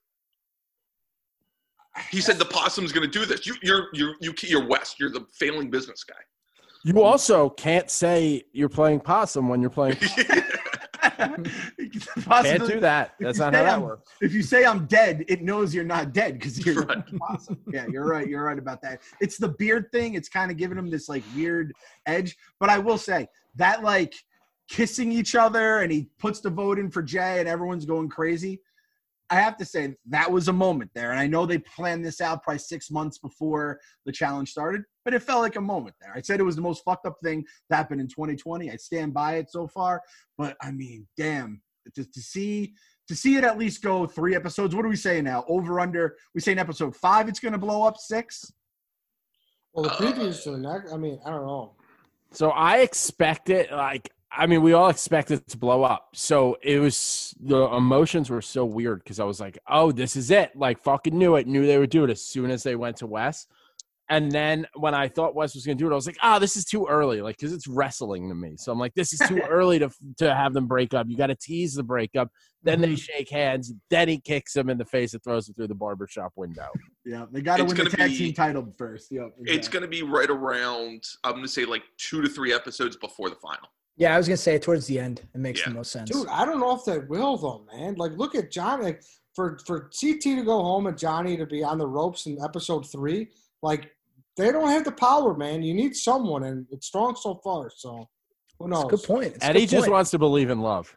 [SPEAKER 2] He said the Possum's going to do this. You're Wes. You're the failing business guy.
[SPEAKER 5] You also can't say you're playing possum when you're playing. Can't do that. That's not how that works.
[SPEAKER 1] If you say I'm dead, it knows you're not dead because you're right. Possum. Yeah, you're right. You're right about that. It's the beard thing. It's kind of giving him this like weird edge. But I will say that like kissing each other and he puts the vote in for Jay and everyone's going crazy. I have to say that was a moment there. And I know they planned this out probably 6 months before the challenge started, but it felt like a moment there. I said it was the most fucked up thing that happened in 2020. I stand by it so far, but I mean, damn, to see it at least go 3 episodes. What do we say now? Over, under, we say in episode 5, it's going to blow up 6.
[SPEAKER 3] Well, the previews to the next, I mean, I don't know.
[SPEAKER 5] So I expect it we all expect it to blow up. So it was, the emotions were so weird because I was like, oh, this is it. Like, fucking knew it. Knew they would do it as soon as they went to Wes. And then when I thought Wes was going to do it, I was like, this is too early, like, because it's wrestling to me. So I'm like, this is too early to have them break up. You got to tease the breakup. Then they shake hands. Then he kicks him in the face and throws him through the barbershop window.
[SPEAKER 1] Yeah, they got to win the tag team title first. Yep, exactly.
[SPEAKER 2] It's going to be right around, I'm going to say, like 2 to 3 episodes before the final.
[SPEAKER 4] Yeah, I was going to say towards the end. It makes the most sense.
[SPEAKER 3] Dude, I don't know if they will, though, man. Like, look at Johnny. Like, for CT to go home and Johnny to be on the ropes in episode 3, like, they don't have the power, man. You need someone, and it's strong so far. So, who knows?
[SPEAKER 4] That's a good point.
[SPEAKER 5] Eddie just wants to believe in love.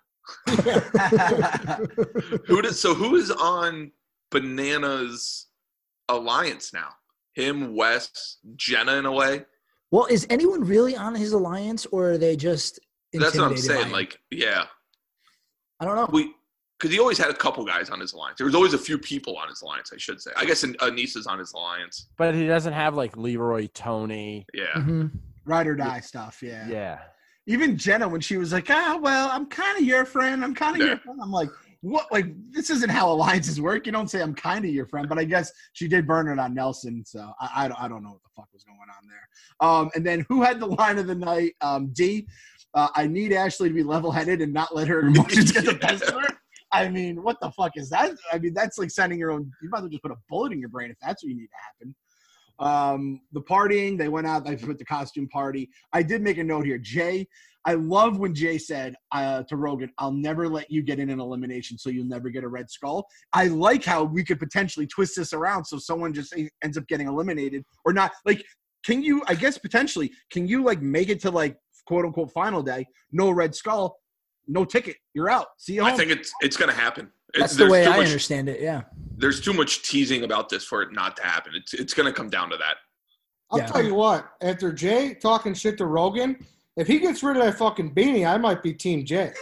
[SPEAKER 2] Who is on Bananas alliance now? Him, Wes, Jenna, in a way.
[SPEAKER 4] Well, is anyone really on his alliance, or are they just?
[SPEAKER 2] That's what I'm saying. Like, yeah,
[SPEAKER 4] I don't know.
[SPEAKER 2] Because he always had a couple guys on his alliance. There was always a few people on his alliance, I should say. I guess Anissa's on his alliance.
[SPEAKER 5] But he doesn't have, like, Leroy, Tony.
[SPEAKER 2] Yeah.
[SPEAKER 1] Ride or die stuff, yeah.
[SPEAKER 5] Yeah.
[SPEAKER 1] Even Jenna, when she was like, well, I'm kind of your friend. I'm kind of your friend. I'm like, what? Like, this isn't how alliances work. You don't say I'm kind of your friend. But I guess she did burn it on Nelson, so I don't know what the fuck was going on there. And then who had the line of the night? D. I need Ashley to be level-headed and not let her emotions get the best of her. I mean, what the fuck is that? I mean, that's like sending your own – you might as well just put a bullet in your brain if that's what you need to happen. The partying, they went out. They put the costume party. I did make a note here. Jay, I love when Jay said to Rogan, I'll never let you get in an elimination so you'll never get a red skull. I like how we could potentially twist this around so someone just ends up getting eliminated or not. Like, can you – I guess potentially, can you, like, make it to, like, quote-unquote final day, no red skull, no ticket, you're out. See you home.
[SPEAKER 2] I think it's going to happen.
[SPEAKER 4] That's the way I understand it, yeah.
[SPEAKER 2] There's too much teasing about this for it not to happen. It's going to come down to that.
[SPEAKER 3] I'll tell you what, after Jay talking shit to Rogan, if he gets rid of that fucking beanie, I might be Team Jay.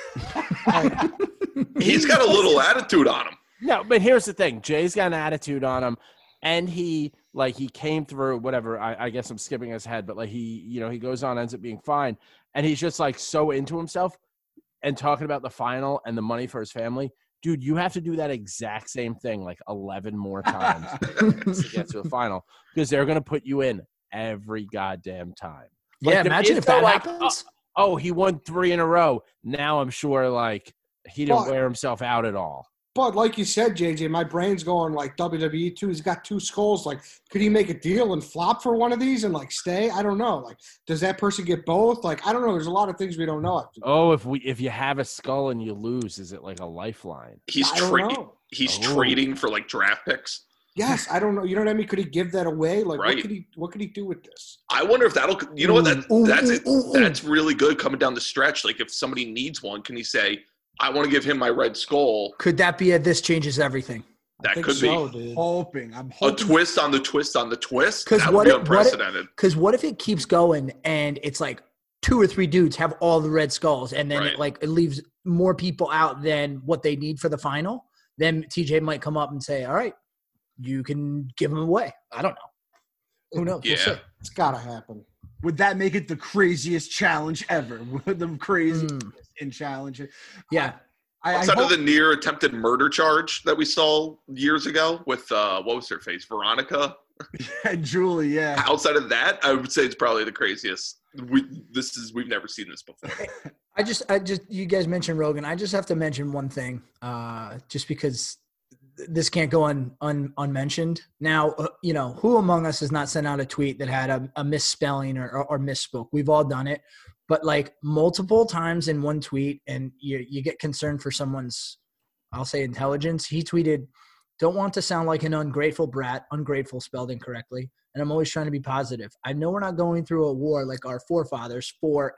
[SPEAKER 2] He's got a little attitude on him.
[SPEAKER 5] No, but here's the thing. Jay's got an attitude on him, and he came through whatever. I guess I'm skipping his head, but like he goes on, ends up being fine, and he's just like so into himself and talking about the final and the money for his family. Dude, you have to do that exact same thing like 11 more times to get to the final because they're going to put you in every goddamn time. Like,
[SPEAKER 4] yeah, imagine if that happens.
[SPEAKER 5] Oh, he won 3 in a row. Now I'm sure like he didn't wear himself out at all.
[SPEAKER 3] But like you said, JJ, my brain's going like WWE too. He's got 2 skulls. Like, could he make a deal and flop for one of these and like stay? I don't know. Like, does that person get both? Like, I don't know. There's a lot of things we don't know.
[SPEAKER 5] Oh, if you have a skull and you lose, is it like a lifeline?
[SPEAKER 2] He's trading for like draft picks.
[SPEAKER 3] Yes, I don't know. You know what I mean? Could he give that away? Like,
[SPEAKER 2] right.
[SPEAKER 3] what could he do with this?
[SPEAKER 2] I wonder if that'll. You know what? That's really good coming down the stretch. Like, if somebody needs one, can he say, I want to give him my red skull?
[SPEAKER 4] Could that be this changes everything?
[SPEAKER 2] That could be.
[SPEAKER 3] Dude.
[SPEAKER 1] I'm hoping.
[SPEAKER 2] A twist on the twist on the twist. That
[SPEAKER 4] would
[SPEAKER 2] be unprecedented.
[SPEAKER 4] Because what if it keeps going and it's like 2 or 3 dudes have all the red skulls and then it leaves more people out than what they need for the final? Then TJ might come up and say, all right, you can give them away. I don't know. Who knows?
[SPEAKER 2] Yeah.
[SPEAKER 4] We'll see.
[SPEAKER 3] It's got to happen.
[SPEAKER 1] Would that make it the craziest challenge ever? The craziest in challenge.
[SPEAKER 4] Yeah.
[SPEAKER 2] Outside of the near attempted murder charge that we saw years ago with what was her face, Veronica
[SPEAKER 1] and Julie. Yeah.
[SPEAKER 2] Outside of that, I would say it's probably the craziest. We've never seen this before.
[SPEAKER 4] I just you guys mentioned Rogan. I just have to mention one thing, just because this can't go unmentioned. Now, who among us has not sent out a tweet that had a misspelling or misspoke? We've all done it, but like multiple times in one tweet, and you get concerned for someone's, I'll say, intelligence. He tweeted, "Don't want to sound like an ungrateful brat," ungrateful spelled incorrectly, and I'm always trying to be positive. I know we're not going through a war like our forefathers,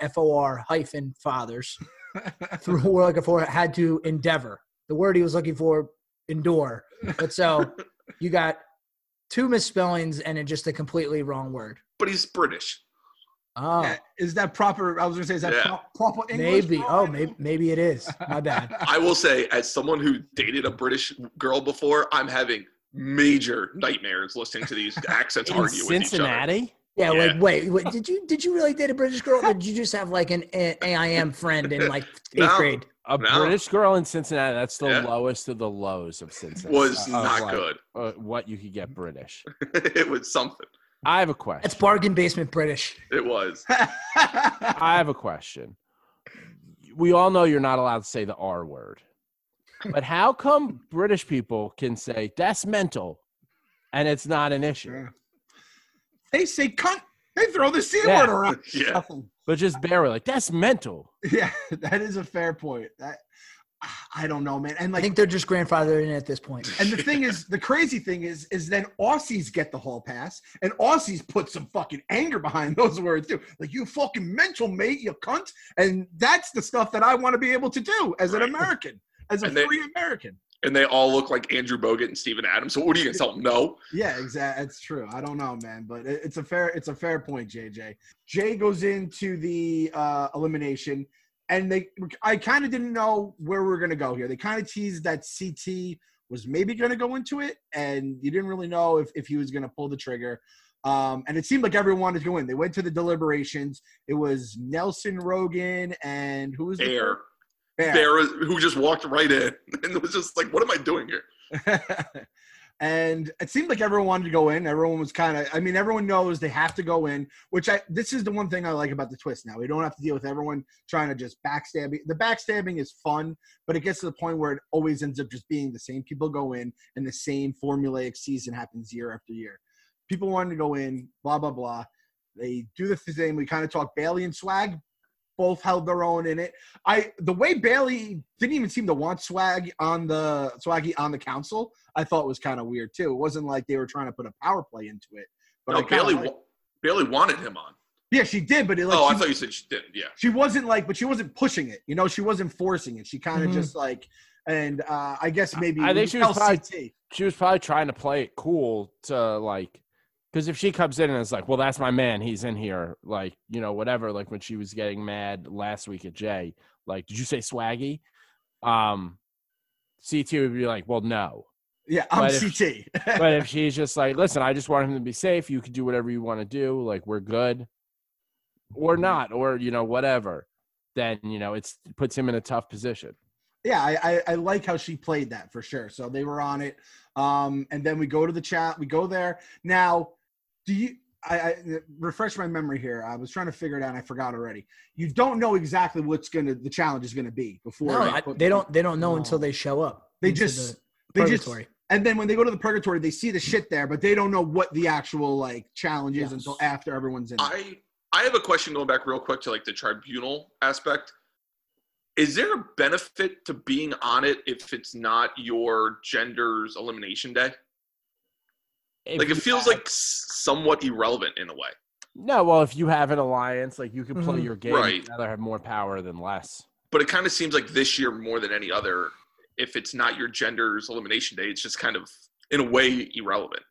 [SPEAKER 4] FOR-fathers, through a war like a four had to endeavor. The word he was looking for, endure. But so you got 2 misspellings and just a completely wrong word.
[SPEAKER 2] But he's British.
[SPEAKER 4] Oh,
[SPEAKER 1] yeah, is that proper? I was going to say, is that proper English?
[SPEAKER 4] Maybe. Oh, maybe it is. My bad.
[SPEAKER 2] I will say, as someone who dated a British girl before, I'm having major nightmares listening to these accents argue with each other.
[SPEAKER 5] Cincinnati?
[SPEAKER 4] Yeah, like wait, did you really date a British girl, or did you just have like an AIM friend in like 8th grade?
[SPEAKER 5] British girl in Cincinnati, that's the lowest of the lows of Cincinnati.
[SPEAKER 2] Was not good.
[SPEAKER 5] What you could get British.
[SPEAKER 2] It was something.
[SPEAKER 5] I have a question.
[SPEAKER 4] It's bargain basement British.
[SPEAKER 2] It was.
[SPEAKER 5] I have a question. We all know you're not allowed to say the R word. But how come British people can say, that's mental, and it's not an issue?
[SPEAKER 1] They say cunt. They throw the C
[SPEAKER 5] Yeah.
[SPEAKER 1] word around.
[SPEAKER 2] Yeah.
[SPEAKER 1] Nothing.
[SPEAKER 5] But just barely. Like, that's mental.
[SPEAKER 1] Yeah, that is a fair point. I don't know, man. And
[SPEAKER 4] I
[SPEAKER 1] like,
[SPEAKER 4] think they're just grandfathered in at this point.
[SPEAKER 1] and the thing is, the crazy thing is then Aussies get the hall pass, and Aussies put some fucking anger behind those words too. Like, you fucking mental, mate, you cunt. And that's the stuff that I want to be able to do as an American, as a free American.
[SPEAKER 2] And they all look like Andrew Bogut and Steven Adams. So what are you going to tell them? No.
[SPEAKER 1] Yeah, exactly. It's true. I don't know, man, but it's a fair point, JJ. Jay goes into the elimination, and I kind of didn't know where we were going to go here. They kind of teased that CT was maybe going to go into it, and you didn't really know if he was going to pull the trigger. And it seemed like everyone wanted to go in. They went to the deliberations. It was Nelson, Rogan, and who was the
[SPEAKER 2] Bear.
[SPEAKER 1] Bear.
[SPEAKER 2] Bear, who just walked right in and was just like, what am I doing here?
[SPEAKER 1] And it seemed like everyone wanted to go in. Everyone was everyone knows they have to go in, this is the one thing I like about the twist now. We don't have to deal with everyone trying to just backstab. The backstabbing is fun, but it gets to the point where it always ends up just being the same people go in and the same formulaic season happens year after year. People wanted to go in, blah, blah, blah. They do the thing. We kind of talk Bailey and Swag. Both held their own in it. The way Bailey didn't even seem to want Swaggy on the council, I thought was kind of weird too. It wasn't like they were trying to put a power play into it. But
[SPEAKER 2] No, Bailey wanted him on.
[SPEAKER 1] Yeah, she did, but
[SPEAKER 2] I thought you said she didn't. Yeah,
[SPEAKER 1] she wasn't but she wasn't pushing it. You know, she wasn't forcing it. She kind of just and I guess maybe
[SPEAKER 5] I think she was probably trying to play it cool to like. Because if she comes in and is like, well, that's my man, he's in here, like, whatever, like when she was getting mad last week at Jay, like, did you say Swaggy? CT would be like, well, no.
[SPEAKER 1] Yeah, I'm CT.
[SPEAKER 5] But if she's just like, listen, I just want him to be safe, you can do whatever you want to do, like, we're good. Or not, or, whatever, then, it puts him in a tough position.
[SPEAKER 1] Yeah, I like how she played that for sure. So they were on it. And then we go to the chat. We go there. Now, I refresh my memory here. I was trying to figure it out and I forgot already. You don't know exactly the challenge is going to be before.
[SPEAKER 4] No, they don't know until they show up.
[SPEAKER 1] They just and then when they go to the purgatory, they see the shit there, but they don't know what the actual challenge is until after everyone's in.
[SPEAKER 2] I have a question going back real quick to the tribunal aspect. Is there a benefit to being on it if it's not your gender's elimination day? It feels somewhat irrelevant in a way.
[SPEAKER 5] No, well, if you have an alliance, you can play your game.
[SPEAKER 2] Right.
[SPEAKER 5] You'd rather have more power than less.
[SPEAKER 2] But it kind of seems like this year more than any other, if it's not your gender's elimination day, it's just kind of, in a way, irrelevant.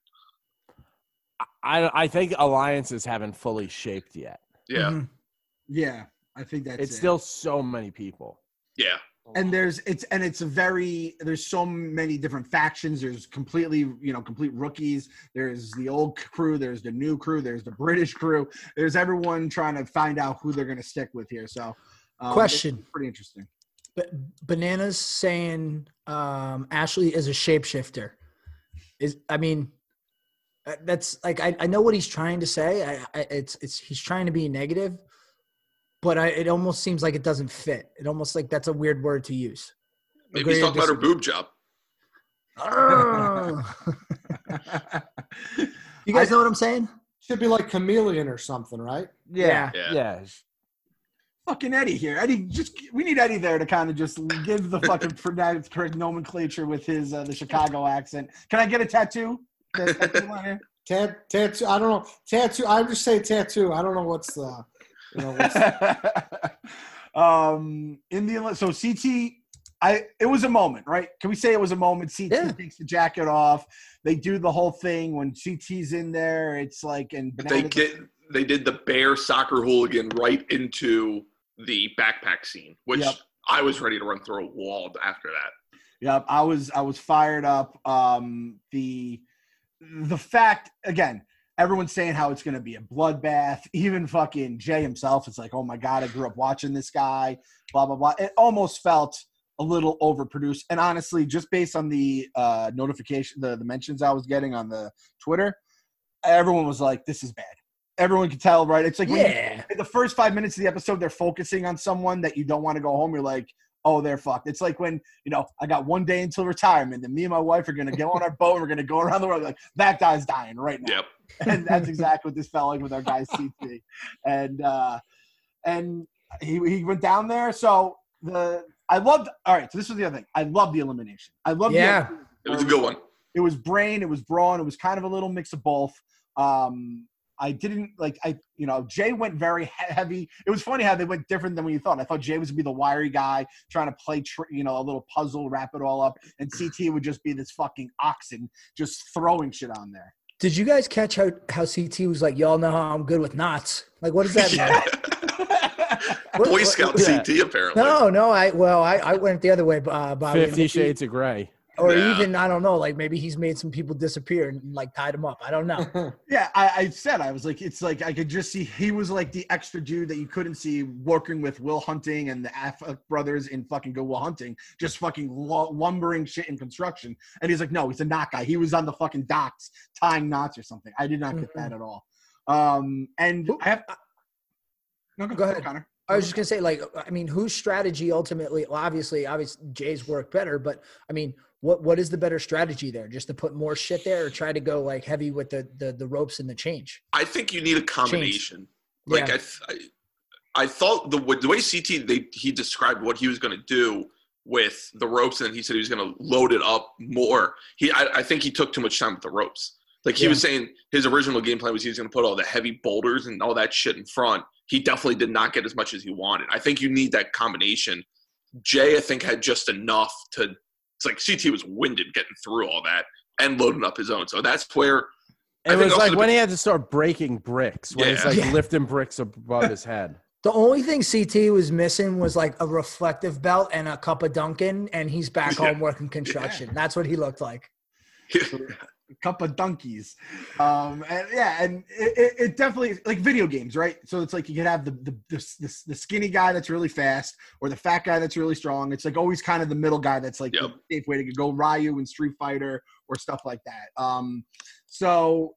[SPEAKER 5] I think alliances haven't fully shaped yet.
[SPEAKER 2] Yeah.
[SPEAKER 1] Mm-hmm. Yeah, I think that's
[SPEAKER 5] still so many people.
[SPEAKER 2] Yeah.
[SPEAKER 1] And there's so many different factions. There's complete rookies. There's the old crew. There's the new crew. There's the British crew. There's everyone trying to find out who they're going to stick with here. So,
[SPEAKER 4] question.
[SPEAKER 1] It's pretty interesting.
[SPEAKER 4] But Bananas saying Ashley is a shapeshifter. That's I know what he's trying to say. He's trying to be negative. But it almost seems like it doesn't fit. It almost that's a weird word to use.
[SPEAKER 2] Maybe he's talking about her boob job.
[SPEAKER 4] You guys know what I'm saying?
[SPEAKER 3] Should be like chameleon or something, right?
[SPEAKER 5] Yeah.
[SPEAKER 1] Fucking Eddie here. Eddie, we need Eddie there to kind of just give the fucking correct nomenclature with his the Chicago accent. Can I get a tattoo? Tattoo on here?
[SPEAKER 3] Tattoo. I don't know. Tattoo. I just say tattoo. I don't know what's the.
[SPEAKER 1] So CT, it was a moment, right? Can we say it was a moment? CT takes the jacket off. They do the whole thing when CT's in there. It's and
[SPEAKER 2] they did the bear soccer hooligan right into the backpack scene, which I was ready to run through a wall after that.
[SPEAKER 1] Yep, I was fired up. The fact again. Everyone's saying how it's going to be a bloodbath. Even fucking Jay himself is like, oh, my God, I grew up watching this guy, blah, blah, blah. It almost felt a little overproduced. And honestly, just based on the notification, the mentions I was getting on the Twitter, everyone was like, "This is bad." Everyone could tell, right? It's like when in the first 5 minutes of the episode, they're focusing on someone that you don't want to go home. You're like, oh, they're fucked. It's like when, I got one day until retirement, and me and my wife are going to go on our boat and we're going to go around the world. Like, that guy's dying right now.
[SPEAKER 2] Yep.
[SPEAKER 1] And that's exactly what this felt like with our guy CT. And he went down there. So so this was the other thing. I love the elimination.
[SPEAKER 2] It was a good one.
[SPEAKER 1] It was brain, it was brawn, it was kind of a little mix of both. Jay went very heavy. It was funny how they went different than what you thought. I thought Jay was going to be the wiry guy trying to play, a little puzzle, wrap it all up. And CT would just be this fucking oxen just throwing shit on there.
[SPEAKER 4] Did you guys catch how CT was like, y'all know how I'm good with knots? Like, what does that mean?
[SPEAKER 2] Boy Scout CT, apparently.
[SPEAKER 4] No. I went the other way, Bob.
[SPEAKER 5] 50 Shades of Grey.
[SPEAKER 4] Or even, I don't know, like maybe he's made some people disappear and like tied them up. I don't know.
[SPEAKER 1] Yeah, I was like, it's like I could just see he was like the extra dude that you couldn't see working with Will Hunting and the Affleck brothers in fucking Good Will Hunting, just fucking lumbering shit in construction. And he's like, no, he's a knot guy. He was on the fucking docks tying knots or something. I did not get that at all.
[SPEAKER 4] Go ahead, Connor. I was just going to say, like, I mean, whose strategy ultimately, well, obviously Jay's worked better, but I mean, what is the better strategy there? Just to put more shit there or try to go like heavy with the ropes and the change?
[SPEAKER 2] I think you need a combination. Like I thought the way he described what he was going to do with the ropes, and then he said he was going to load it up more. I think he took too much time with the ropes. Like he was saying his original game plan was he was going to put all the heavy boulders and all that shit in front. He definitely did not get as much as he wanted. I think you need that combination. Jay, I think, had just enough to – it's like CT was winded getting through all that and loading up his own. So that's where –
[SPEAKER 5] It was like when he had to start breaking bricks, when he's like lifting bricks above his head.
[SPEAKER 4] The only thing CT was missing was like a reflective belt and a cup of Dunkin', and he's back home working construction. Yeah. That's what he looked like.
[SPEAKER 1] Cup of donkeys. And it definitely, like video games, right? So it's like you could have the skinny guy that's really fast or the fat guy that's really strong. It's like always kind of the middle guy that's like the safe way to go, Ryu in Street Fighter or stuff like that. So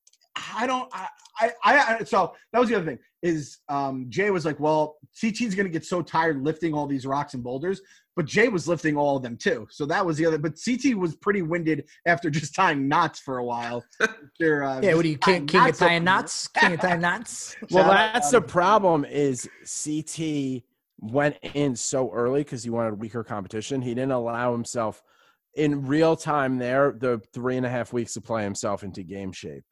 [SPEAKER 1] so that was the other thing is Jay was like, well, CT's going to get so tired lifting all these rocks and boulders, but Jay was lifting all of them too. So that was the other, but CT was pretty winded after just tying knots for a while.
[SPEAKER 4] What are you, king of tying knots? King of tying knots?
[SPEAKER 5] Well, that's the problem is CT went in so early because he wanted weaker competition. He didn't allow himself in real time there, the 3.5 weeks to play himself into game shape.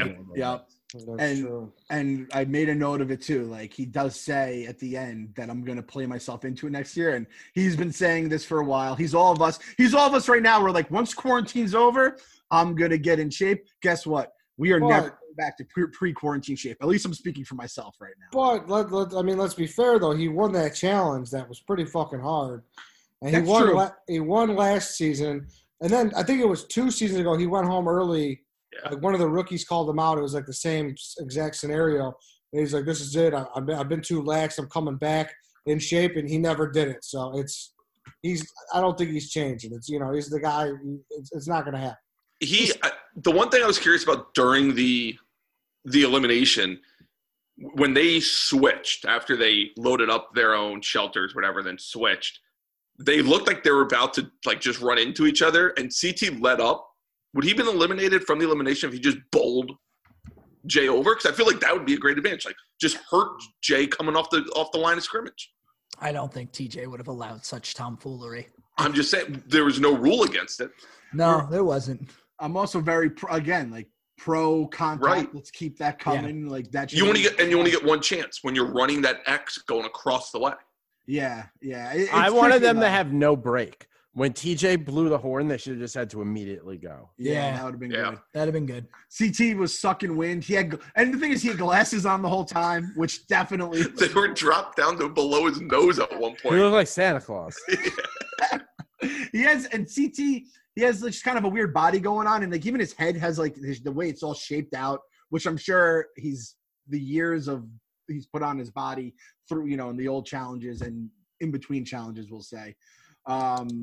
[SPEAKER 1] And I made a note of it too. Like he does say at the end that I'm going to play myself into it next year. And he's been saying this for a while. He's all of us right now. We're like, once quarantine's over, I'm going to get in shape. Guess what? We are never going back to pre-quarantine shape. At least I'm speaking for myself right now.
[SPEAKER 3] But let's be fair though. He won that challenge. That was pretty fucking hard. And he won last season. And then I think it was 2 seasons ago, he went home early. Yeah. Like one of the rookies called him out. It was like the same exact scenario. And he's like, this is it. I've been too lax. I'm coming back in shape. And he never did it. So I don't think he's changing. It's, he's the guy. It's not going to happen.
[SPEAKER 2] The one thing I was curious about during the elimination, when they switched after they loaded up their own shelters, whatever, then switched, they looked like they were about to like just run into each other, and CT led up. Would he have been eliminated from the elimination if he just bowled Jay over? Because I feel like that would be a great advantage. Like just hurt Jay coming off the line of scrimmage.
[SPEAKER 4] I don't think TJ would have allowed such tomfoolery.
[SPEAKER 2] I'm just saying there was no rule against it.
[SPEAKER 4] No, there wasn't.
[SPEAKER 1] I'm also very pro contact. Right. Let's keep that coming. Yeah. Like that.
[SPEAKER 2] You only get one chance when you're running that X going across the way.
[SPEAKER 1] Yeah.
[SPEAKER 5] I wanted them to have no break. When TJ blew the horn, they should have just had to immediately go.
[SPEAKER 1] Yeah, that would have been good.
[SPEAKER 4] That'd have been good.
[SPEAKER 1] CT was sucking wind. And the thing is, he had glasses on the whole time, which definitely
[SPEAKER 2] they were dropped down to below his nose at one point.
[SPEAKER 5] He looked like Santa Claus.
[SPEAKER 1] He has like kind of a weird body going on, and like even his head has like the way it's all shaped out, which I'm sure he's put on his body through in the old challenges and in between challenges, we'll say.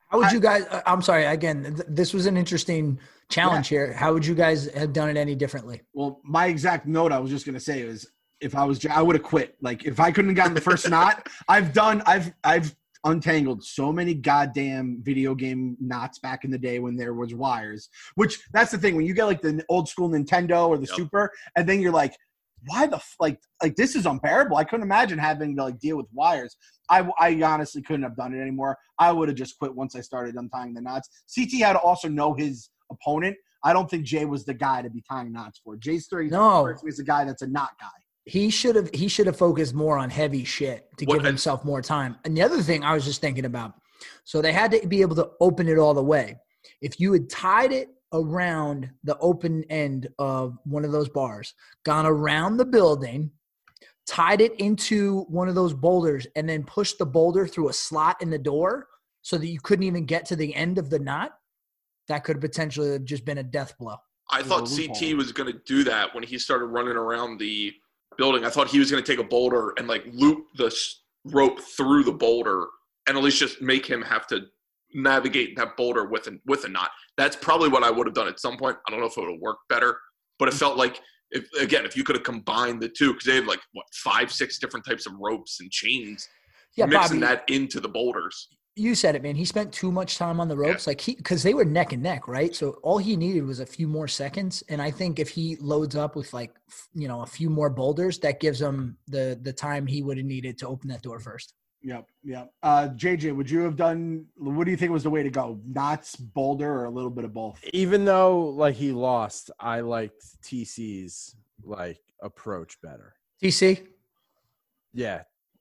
[SPEAKER 4] How would you guys? I'm sorry. Again, this was an interesting challenge here. How would you guys have done it any differently?
[SPEAKER 1] Well, my exact note I was just gonna say is, if I was, I would have quit. Like, if I couldn't have gotten the first knot, I've untangled so many goddamn video game knots back in the day when there was wires. Which, that's the thing, when you get like the old school Nintendo or the Super, and then you're like, why the like this is unbearable. I couldn't imagine having to like deal with wires. I honestly couldn't have done it anymore. I would have just quit once I started untying the knots. CT had to also know his opponent. I don't think Jay was the guy to be tying knots for. Jay's is the guy that's a knot guy.
[SPEAKER 4] He should have focused more on heavy shit to give himself more time. And the other thing I was just thinking about, so they had to be able to open it all the way. If you had tied it around the open end of one of those bars, gone around the building, tied it into one of those boulders, and then pushed the boulder through a slot in the door so that you couldn't even get to the end of the knot, that could potentially have just been a death blow.
[SPEAKER 2] I thought CT was going to do that when he started running around the building. I thought he was going to take a boulder and like loop the rope through the boulder and at least just make him have to navigate that boulder with a knot. That's probably what I would have done at some point. I don't know if it would have worked better, but it felt like if you could have combined the two, because they had like 5-6 different types of ropes and chains, mixing that into the boulders.
[SPEAKER 4] You said it, man. He spent too much time on the ropes, because they were neck and neck, right? So all he needed was a few more seconds. And I think if he loads up with a few more boulders, that gives him the time he would have needed to open that door first.
[SPEAKER 1] Yep. JJ, would you have done? What do you think was the way to go? Knots, boulder, or a little bit of both?
[SPEAKER 5] Even though he lost, I liked TC's approach better.
[SPEAKER 4] TC?
[SPEAKER 5] Yeah.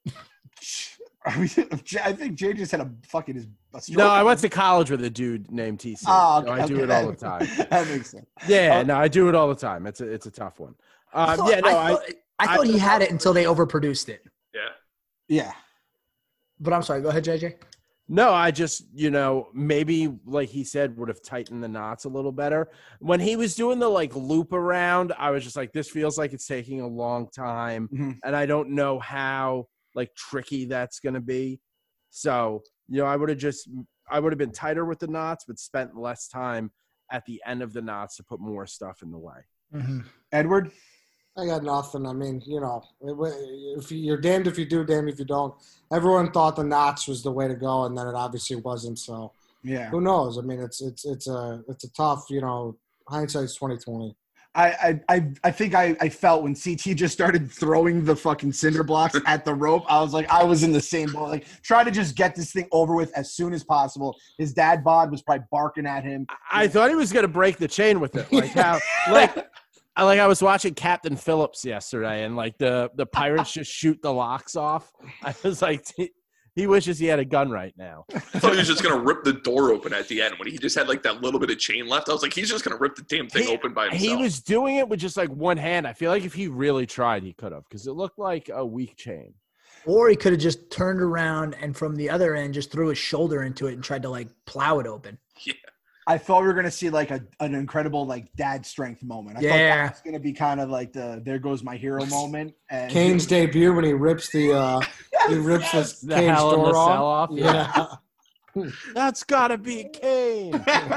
[SPEAKER 1] I think Jay just had a fucking
[SPEAKER 5] No, I went to college with a dude named TC.
[SPEAKER 1] Oh, okay,
[SPEAKER 5] I do it all the time.
[SPEAKER 1] That makes sense.
[SPEAKER 5] Yeah, no, I do it all the time. It's a tough one.
[SPEAKER 4] I thought he had it until they overproduced it.
[SPEAKER 1] Yeah.
[SPEAKER 4] But I'm sorry. Go ahead, JJ.
[SPEAKER 5] No, I just, maybe like he said, would have tightened the knots a little better. When he was doing the loop around, I was just like, this feels like it's taking a long time.
[SPEAKER 1] Mm-hmm.
[SPEAKER 5] And I don't know how tricky that's going to be. So, I would have been tighter with the knots, but spent less time at the end of the knots to put more stuff in the way.
[SPEAKER 4] Mm-hmm.
[SPEAKER 1] Edward?
[SPEAKER 3] I got nothing. I mean, if you're damned if you do, damned if you don't. Everyone thought the knots was the way to go, and then it obviously wasn't. So,
[SPEAKER 1] yeah,
[SPEAKER 3] who knows? I mean, it's a tough. Hindsight's 20/20.
[SPEAKER 1] I think I felt when CT just started throwing the fucking cinder blocks at the rope. I was like, I was in the same boat. Try to just get this thing over with as soon as possible. His dad bod was probably barking at him.
[SPEAKER 5] I thought he was gonna break the chain with it, I was watching Captain Phillips yesterday, and the pirates just shoot the locks off. I was like, he wishes he had a gun right now.
[SPEAKER 2] I thought he was just gonna rip the door open at the end when he just had that little bit of chain left. I was like, he's just gonna rip the damn thing open by himself.
[SPEAKER 5] He was doing it with just one hand. I feel like if he really tried, he could have, because it looked like a weak chain.
[SPEAKER 4] Or he could have just turned around and from the other end just threw his shoulder into it and tried to plow it open.
[SPEAKER 2] Yeah.
[SPEAKER 1] I thought we were going to see an incredible dad strength moment. I thought that was going to be kind of the there goes my hero moment. And
[SPEAKER 3] Kane's debut when he rips the Kane's door off. Yeah.
[SPEAKER 5] That's gotta be Kane.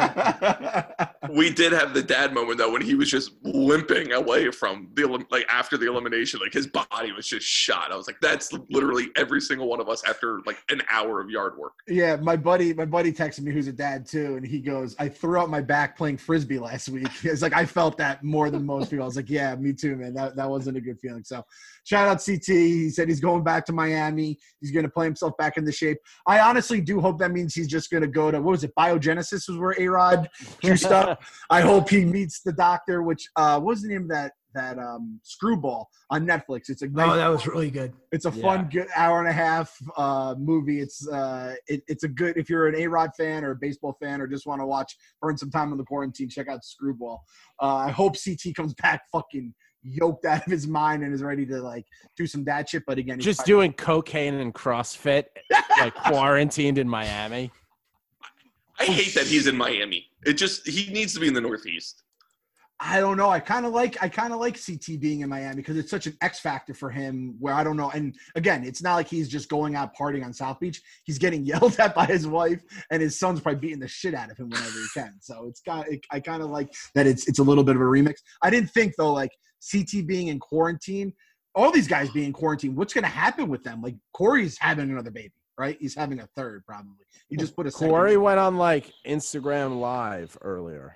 [SPEAKER 2] We did have the dad moment though when he was just limping away from after the elimination, his body was just shot. I was like, that's literally every single one of us after an hour of yard work.
[SPEAKER 1] Yeah, my buddy texted me, who's a dad too, and he goes, I threw out my back playing frisbee last week. It's I felt that more than most people. I was like, yeah, me too, man. That wasn't a good feeling. So shout out CT. He said he's going back to Miami. He's going to play himself back into shape. I honestly do hope that means he's just going to go to, what was it, Biogenesis was where A-Rod juiced up. I hope he meets the doctor, which what was the name of that Screwball on Netflix. It's a great,
[SPEAKER 4] that was really good.
[SPEAKER 1] It's a fun, good hour and a half movie. It's a good, if you're an A-Rod fan or a baseball fan or just want to burn some time on the quarantine, check out Screwball. I hope CT comes back fucking yoked out of his mind and is ready to do some dad shit. But again,
[SPEAKER 5] just doing cocaine and CrossFit, quarantined in Miami.
[SPEAKER 2] I hate that he's in Miami. He needs to be in the Northeast.
[SPEAKER 1] I don't know. I kind of like CT being in Miami because it's such an X factor for him where I don't know. And again, it's not like he's just going out partying on South Beach. He's getting yelled at by his wife, and his son's probably beating the shit out of him whenever he can. So I kind of like that it's a little bit of a remix. I didn't think though, like CT being in quarantine, all these guys being in quarantine, what's going to happen with them? Like Corey's having another baby, right? He's having a third probably. He just put a
[SPEAKER 5] Corey went on like Instagram Live earlier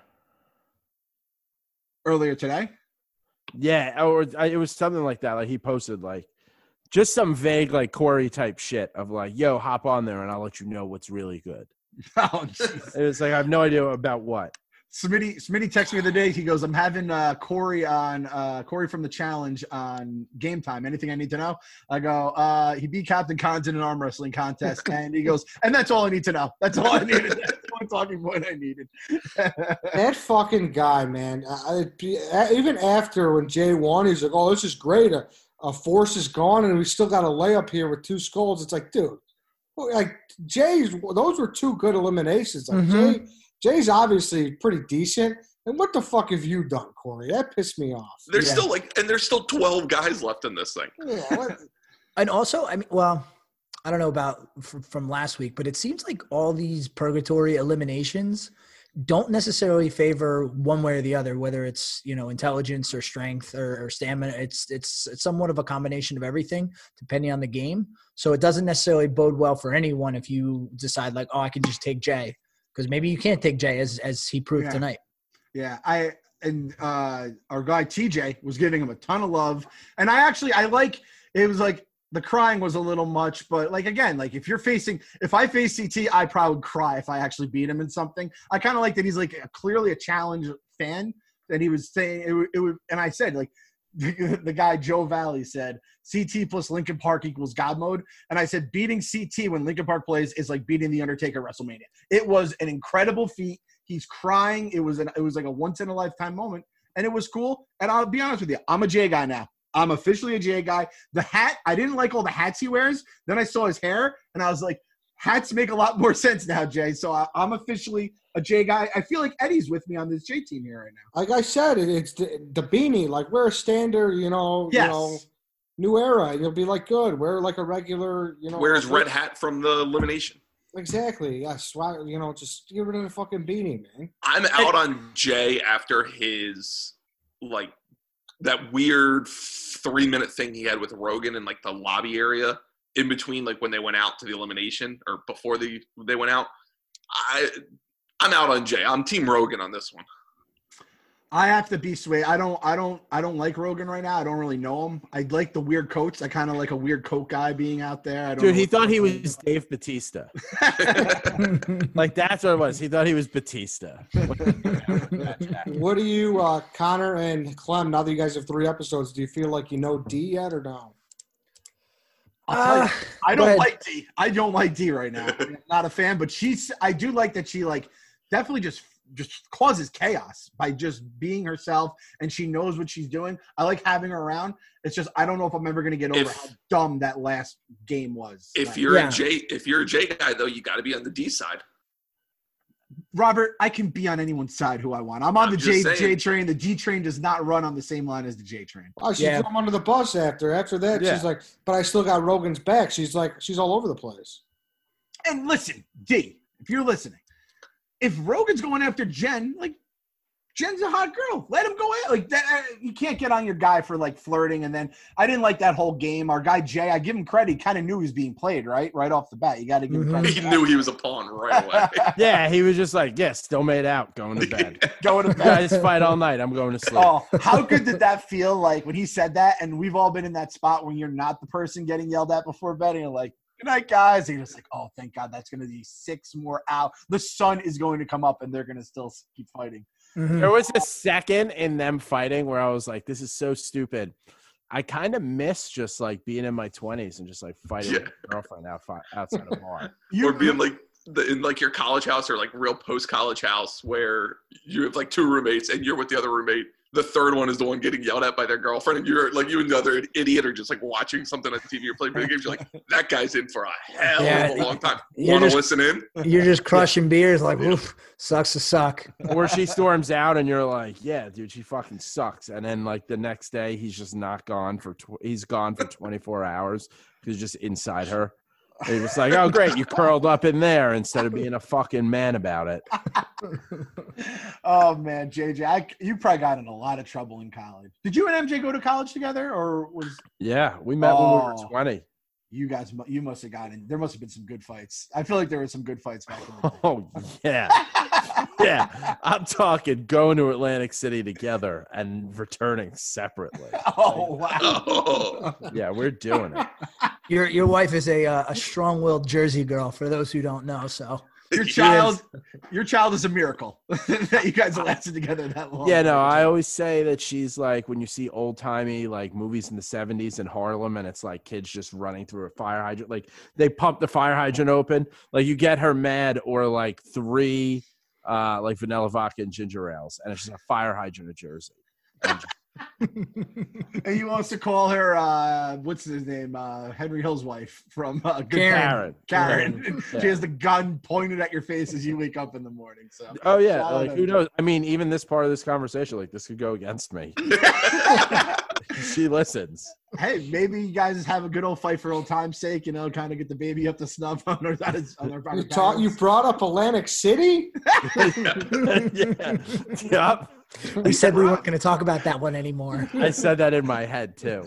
[SPEAKER 1] today.
[SPEAKER 5] Yeah, or it was something like that. Like he posted like just some vague like Corey type shit of like, "Yo, hop on there and I'll let you know what's really good."
[SPEAKER 1] Oh, geez.
[SPEAKER 5] It was like I have no idea about what.
[SPEAKER 1] Smitty texted me the other day. He goes, "I'm having Corey from the challenge on Game Time. Anything I need to know?" I go, "He beat Captain Cons in an arm wrestling contest," and he goes, "And that's all I need to know. That's all I needed. That's the one talking point I needed."
[SPEAKER 3] That fucking guy, man. Even after when Jay won, he's like, "Oh, this is great. A force is gone, and we still got a layup here with 2 skulls." It's like, dude, like those were 2 good eliminations. Like Jay's obviously pretty decent. And what the fuck have you done, Corey? That pissed me off.
[SPEAKER 2] There's still 12 guys left in this thing.
[SPEAKER 3] Yeah.
[SPEAKER 4] And also, I mean, well, I don't know about from last week, but it seems like all these purgatory eliminations don't necessarily favor one way or the other, whether it's, intelligence or strength or stamina. It's somewhat of a combination of everything depending on the game. So it doesn't necessarily bode well for anyone if you decide like, oh, I can just take Jay, because maybe you can't take Jay as he proved tonight. Yeah.
[SPEAKER 1] Our guy TJ was giving him a ton of love. And it was like the crying was a little much, but like, again, like if I face CT, I probably would cry if I actually beat him in something. I kind of like that he's like clearly a challenge fan, that he was saying it would, and I said like, the guy Joe Valley said CT plus Linkin Park equals God mode, and I said beating CT when Linkin Park plays is like beating the Undertaker at WrestleMania. It was an incredible feat. He's crying. It was like a once in a lifetime moment, and it was cool. And I'll be honest with you, I'm a Jay guy now. I'm officially a Jay guy. The hat, I didn't like all the hats he wears. Then I saw his hair, and I was like, hats make a lot more sense now, Jay. So I'm officially a Jay guy. I feel like Eddie's with me on this Jay team here right now.
[SPEAKER 3] Like I said, it's the beanie. Like wear a standard, new era, and you'll be like good. Wear like a regular,
[SPEAKER 2] Where's red hat from the elimination?
[SPEAKER 3] Exactly. Yes. Just get rid of the fucking beanie, man.
[SPEAKER 2] I'm out on Jay after his that weird 3-minute thing he had with Rogan in like the lobby area in between, like when they went out to the elimination or before they went out. I'm out on Jay. I'm Team Rogan on this one.
[SPEAKER 1] I have to be swayed. I don't like Rogan right now. I don't really know him. I like the weird coach. I kind of like a weird coat guy being out there.
[SPEAKER 5] Dude, he thought he was Dave Bautista. Like that's what it was. He thought he was Batista.
[SPEAKER 3] What do you, Connor and Clem, now that you guys have 3 episodes, do you feel like you know D yet or no?
[SPEAKER 1] I don't like D. I don't like D right now. I'm not a fan, but I do like that she like definitely just causes chaos by just being herself, and she knows what she's doing. I like having her around. It's just I don't know if I'm ever going to get over how dumb that last game was.
[SPEAKER 2] If you're a J guy though, you got to be on the D side.
[SPEAKER 1] Robert, I can be on anyone's side who I want. I'm on the J train. The D train does not run on the same line as the J train.
[SPEAKER 3] Oh, she threw him under the bus after that. Yeah. She's like, but I still got Rogan's back. She's like, she's all over the place.
[SPEAKER 1] And listen, D, if you're listening, if Rogan's going after Jen, like Jen's a hot girl, let him go in. Like that, you can't get on your guy for like flirting. And then I didn't like that whole game. Our guy Jay, I give him credit. He kind of knew he was being played, right off the bat. You got to give him credit.
[SPEAKER 2] He knew he was a pawn right away.
[SPEAKER 5] Yeah, he was just like, yes, still made out, going to bed.
[SPEAKER 1] Going to bed.
[SPEAKER 5] Guys fight all night. I'm going to sleep.
[SPEAKER 1] Oh, how good did that feel? Like when he said that, and we've all been in that spot when you're not the person getting yelled at before bed, and you're like, good night, guys. And you're just like, oh, thank God, that's going to be 6 more out. The sun is going to come up, and they're going to still keep fighting.
[SPEAKER 5] Mm-hmm. There was a second in them fighting where I was like, this is so stupid. I kind of miss just like being in my 20s and just like fighting with a girlfriend outside a bar.
[SPEAKER 2] Or being like in like your college house or like real post-college house where you have like 2 roommates and you're with the other roommate the third one is the one getting yelled at by their girlfriend, and you're like, you and the other idiot are just like watching something on TV or playing video games. You're like, that guy's in for a hell of a long time. Want to listen in?
[SPEAKER 4] You're just crushing beers like, oof, sucks to suck.
[SPEAKER 5] Or she storms out and you're like, yeah, dude, she fucking sucks. And then like the next day, he's just not gone for, he's gone for 24 hours. He's just inside her. He was like, oh, great, you curled up in there instead of being a fucking man about it.
[SPEAKER 1] Oh, man, JJ, you probably got in a lot of trouble in college. Did you and MJ go to college together, or was?
[SPEAKER 5] Yeah, we met when we were 20.
[SPEAKER 1] You must have gotten. There must have been some good fights. I feel like there were some good fights back in the day.
[SPEAKER 5] Oh yeah, yeah. I'm talking going to Atlantic City together and returning separately.
[SPEAKER 1] Oh wow.
[SPEAKER 2] Oh.
[SPEAKER 5] Yeah, we're doing it.
[SPEAKER 4] Your wife is a strong-willed Jersey girl, for those who don't know. So
[SPEAKER 1] Your child is a miracle that you guys lasted together that long.
[SPEAKER 5] Yeah, no, I always say that she's like when you see old-timey like movies in the 70s in Harlem and it's like kids just running through a fire hydrant. Like they pump the fire hydrant open. Like you get her mad or like 3 like vanilla vodka and ginger ales. And it's just a fire hydrant of Jersey.
[SPEAKER 1] And you wants to call her what's his name? Henry Hill's wife from Good
[SPEAKER 4] Karen.
[SPEAKER 1] Karen.
[SPEAKER 5] Yeah.
[SPEAKER 1] She has the gun pointed at your face as you wake up in the morning. So
[SPEAKER 5] Oh yeah,
[SPEAKER 1] shout
[SPEAKER 5] like
[SPEAKER 1] out
[SPEAKER 5] who
[SPEAKER 1] to-
[SPEAKER 5] knows? I mean, even this part of this conversation, like this could go against me. She listens.
[SPEAKER 1] Hey, maybe you guys have a good old fight for old time's sake, you know, kind of get the baby up to snuff on their
[SPEAKER 3] You brought up Atlantic City?
[SPEAKER 5] Yeah. Yep.
[SPEAKER 4] we said we weren't going to talk about that one anymore.
[SPEAKER 5] I said that in my head too.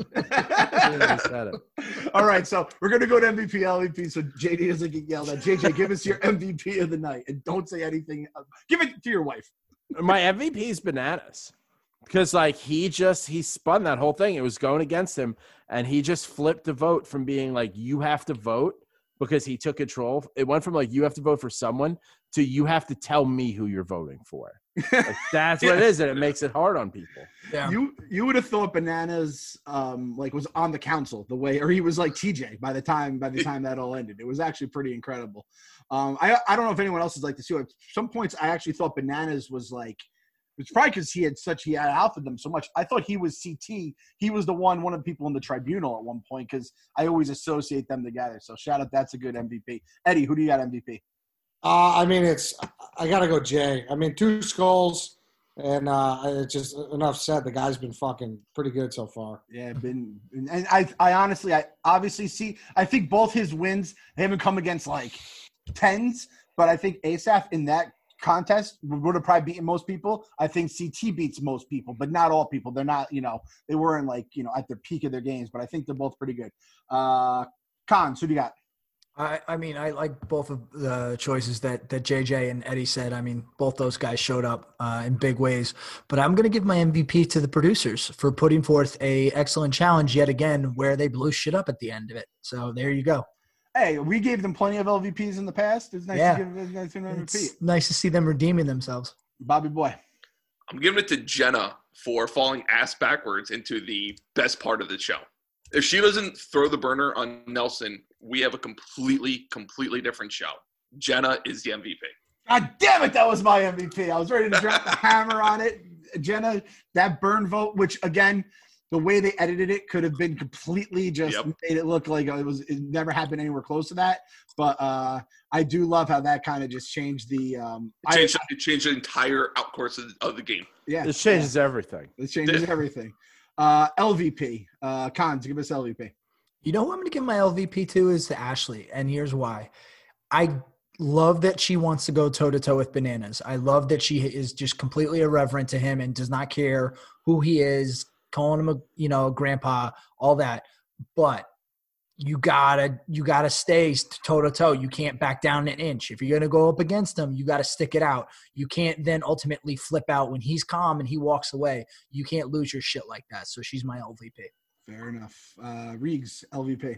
[SPEAKER 5] I said it.
[SPEAKER 1] All right, so we're gonna go to MVP, LVP, so JD doesn't get yelled at. JJ, give us your MVP of the night, and don't say anything. Give it to your wife.
[SPEAKER 5] My MVP is Bananas. Because like he spun that whole thing. It was going against him, and he just flipped the vote from being like you have to vote because he took control. It went from like you have to vote for someone to you have to tell me who you're voting for. Like, that's what it is, and it makes it hard on people.
[SPEAKER 4] Yeah.
[SPEAKER 1] You would have thought Bananas like was on the council the way, or he was like TJ by the time that all ended. It was actually pretty incredible. I don't know if anyone else is like this too. At some points, I actually thought Bananas was like. It's probably because he had alphaed them so much. I thought he was CT. He was one of the people in the tribunal at one point because I always associate them together. So shout out, that's a good MVP. Eddie, who do you got MVP?
[SPEAKER 3] I mean, I got to go Jay. I mean, 2 skulls, and it's just enough said. The guy's been fucking pretty good so far.
[SPEAKER 1] Yeah, and I obviously see. I think both his wins they haven't come against like 10s, but I think Asaph in that contest would have probably beaten most people. I think CT beats most people, but not all people. They're not, they weren't like, at the peak of their games, but I think they're both pretty good. Cons, who do you got?
[SPEAKER 4] I mean, I like both of the choices that JJ and Eddie said. I mean, both those guys showed up in big ways. But I'm going to give my MVP to the producers for putting forth a excellent challenge yet again where they blew shit up at the end of it. So there you go.
[SPEAKER 1] Hey, we gave them plenty of LVPs in the past. It's nice to give them an MVP.
[SPEAKER 4] It's nice to see them redeeming themselves.
[SPEAKER 1] Bobby Boy.
[SPEAKER 2] I'm giving it to Jenna for falling ass backwards into the best part of the show. If she doesn't throw the burner on Nelson, we have a completely different show. Jenna is the MVP.
[SPEAKER 1] God damn it, that was my MVP. I was ready to drop the hammer on it. Jenna, that burn vote, which again, the way they edited it could have been completely just made it look like it never happened anywhere close to that. But I do love how that kind of just changed the
[SPEAKER 2] it changed the entire outcourse of the game.
[SPEAKER 1] Yeah.
[SPEAKER 5] It changes everything.
[SPEAKER 1] It changes everything. LVP. Cons, give us LVP.
[SPEAKER 4] You know who I'm going to give my LVP to is to Ashley, and here's why. I love that she wants to go toe-to-toe with Bananas. I love that she is just completely irreverent to him and does not care who he is, calling him a grandpa, all that. But you gotta stay toe-to-toe. You can't back down an inch. If you're gonna go up against him, you gotta stick it out. You can't then ultimately flip out when he's calm and he walks away. You can't lose your shit like that. So she's my LVP.
[SPEAKER 1] Fair enough. Reegs, LVP.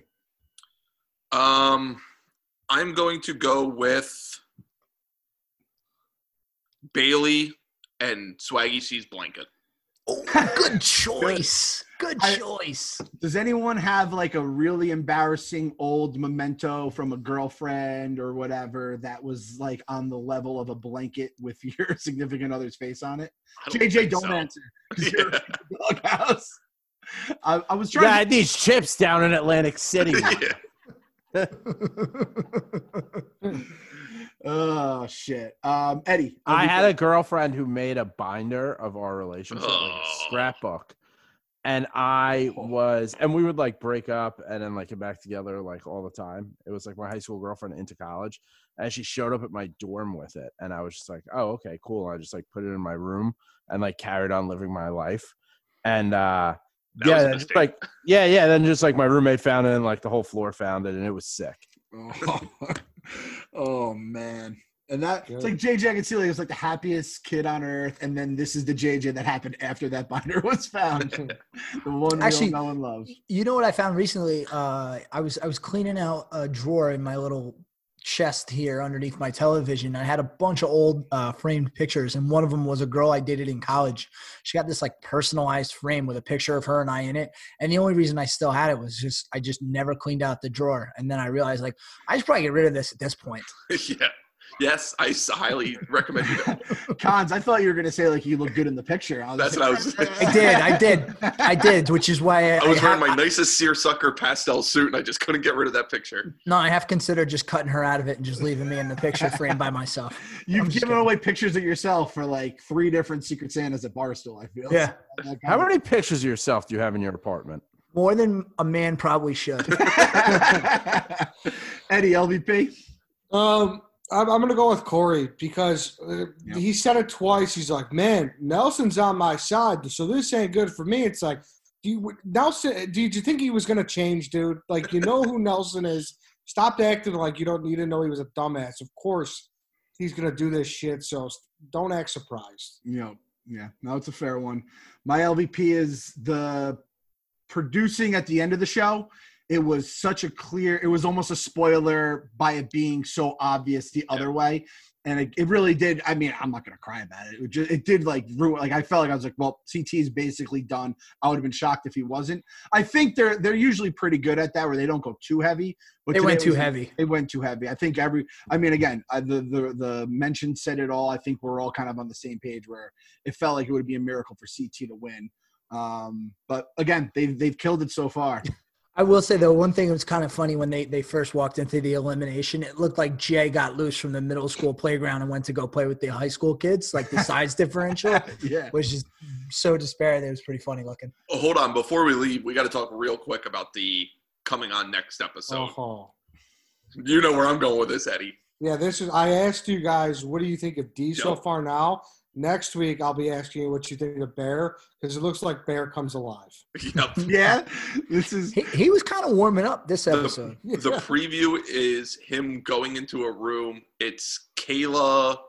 [SPEAKER 2] I'm going to go with Bailey and Swaggy C's blanket.
[SPEAKER 4] Oh, good choice. Good choice.
[SPEAKER 1] Does anyone have like a really embarrassing old memento from a girlfriend or whatever that was like on the level of a blanket with your significant other's face on it? JJ, don't answer. You're in the doghouse. I was trying.
[SPEAKER 5] Yeah, I had these chips down in Atlantic City.
[SPEAKER 1] Oh shit, Eddie.
[SPEAKER 5] I had a girlfriend who made a binder of our relationship, like a scrapbook, and we would like break up and then like get back together like all the time. It was like my high school girlfriend into college, and she showed up at my dorm with it, and I was just like, oh, okay, cool. I just like put it in my room and like carried on living my life, and then just like my roommate found it and like the whole floor found it, and it was sick.
[SPEAKER 1] Oh man. And it's like JJ, I can see like it was like the happiest kid on earth, and then this is the JJ that happened after that binder was found. The one actually no one loves.
[SPEAKER 4] You know what I found recently? I was cleaning out a drawer in my little chest here underneath my television. I had a bunch of old framed pictures, and one of them was a girl I dated in college. She got this like personalized frame with a picture of her and I in it, and the only reason I still had it was I just never cleaned out the drawer, and then I realized like I should probably get rid of this at this point.
[SPEAKER 2] Yeah. Yes, I highly recommend you that.
[SPEAKER 1] Cons, I thought you were going to say like you look good in the picture.
[SPEAKER 2] That's what I was saying.
[SPEAKER 4] I did, which is why
[SPEAKER 2] I was wearing my nicest seersucker pastel suit, and I just couldn't get rid of that picture.
[SPEAKER 4] No, I have considered just cutting her out of it and just leaving me in the picture frame by myself.
[SPEAKER 1] You've given away pictures of yourself for like 3 different Secret Santas at Barstool, I feel.
[SPEAKER 5] Yeah. How many pictures of yourself do you have in your apartment?
[SPEAKER 4] More than a man probably should.
[SPEAKER 1] Eddie, LVP?
[SPEAKER 3] I'm going to go with Corey because he said it twice. He's like, man, Nelson's on my side, so this ain't good for me. It's like, Nelson, did you think he was going to change, dude? Like, you know who Nelson is. Stop acting like you didn't know he was a dumbass. Of course he's going to do this shit, so don't act surprised.
[SPEAKER 1] Yeah, no, it's a fair one. My LVP is the producing at the end of the show. It was such a it was almost a spoiler by it being so obvious the other way. And it really did. I mean, I'm not going to cry about it. It did like ruin, like I felt like I was like, well, CT is basically done. I would have been shocked if he wasn't. I think they're usually pretty good at that where they don't go too heavy. But
[SPEAKER 4] they went too heavy.
[SPEAKER 1] They went too heavy. I think the mention said it all. I think we're all kind of on the same page where it felt like it would be a miracle for CT to win. But again, they've killed it so far.
[SPEAKER 4] I will say, though, one thing that was kind of funny when they first walked into the elimination, it looked like Jay got loose from the middle school playground and went to go play with the high school kids, like the size differential, was just so disparate. It was pretty funny looking.
[SPEAKER 2] Oh, hold on. Before we leave, we got to talk real quick about the coming on next episode.
[SPEAKER 3] Oh.
[SPEAKER 2] You know where I'm going with this, Eddie.
[SPEAKER 3] Yeah, I asked you guys, what do you think of D so far now? Next week, I'll be asking you what you think of Bear because it looks like Bear comes alive.
[SPEAKER 2] Yep.
[SPEAKER 1] Yeah, this is.
[SPEAKER 4] He was kind of warming up this episode.
[SPEAKER 2] The preview is him going into a room. It's Kayla,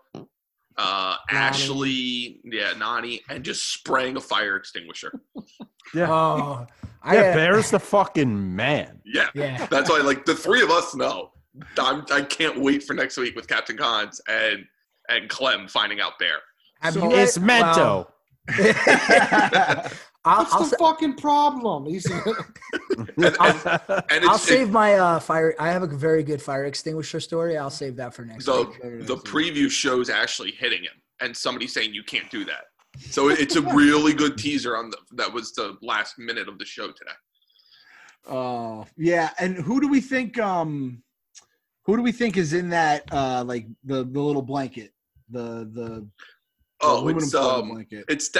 [SPEAKER 2] Ashley, Nani, and just spraying a fire extinguisher.
[SPEAKER 5] Yeah.
[SPEAKER 4] Oh,
[SPEAKER 5] Bear's the fucking man.
[SPEAKER 2] Yeah. That's why, like, the 3 of us know. I can't wait for next week with Captain Cons and Clem finding out Bear.
[SPEAKER 5] It's Mento.
[SPEAKER 3] What's the fucking problem?
[SPEAKER 4] I'll save my fire. I have a very good fire extinguisher story. I'll save that for next week.
[SPEAKER 2] The preview shows Ashley hitting him and somebody saying you can't do that. So it's a really good teaser that was the last minute of the show today.
[SPEAKER 1] Oh, yeah. And who do we think is in that like the little blanket? The aluminum foil blanket.
[SPEAKER 2] It's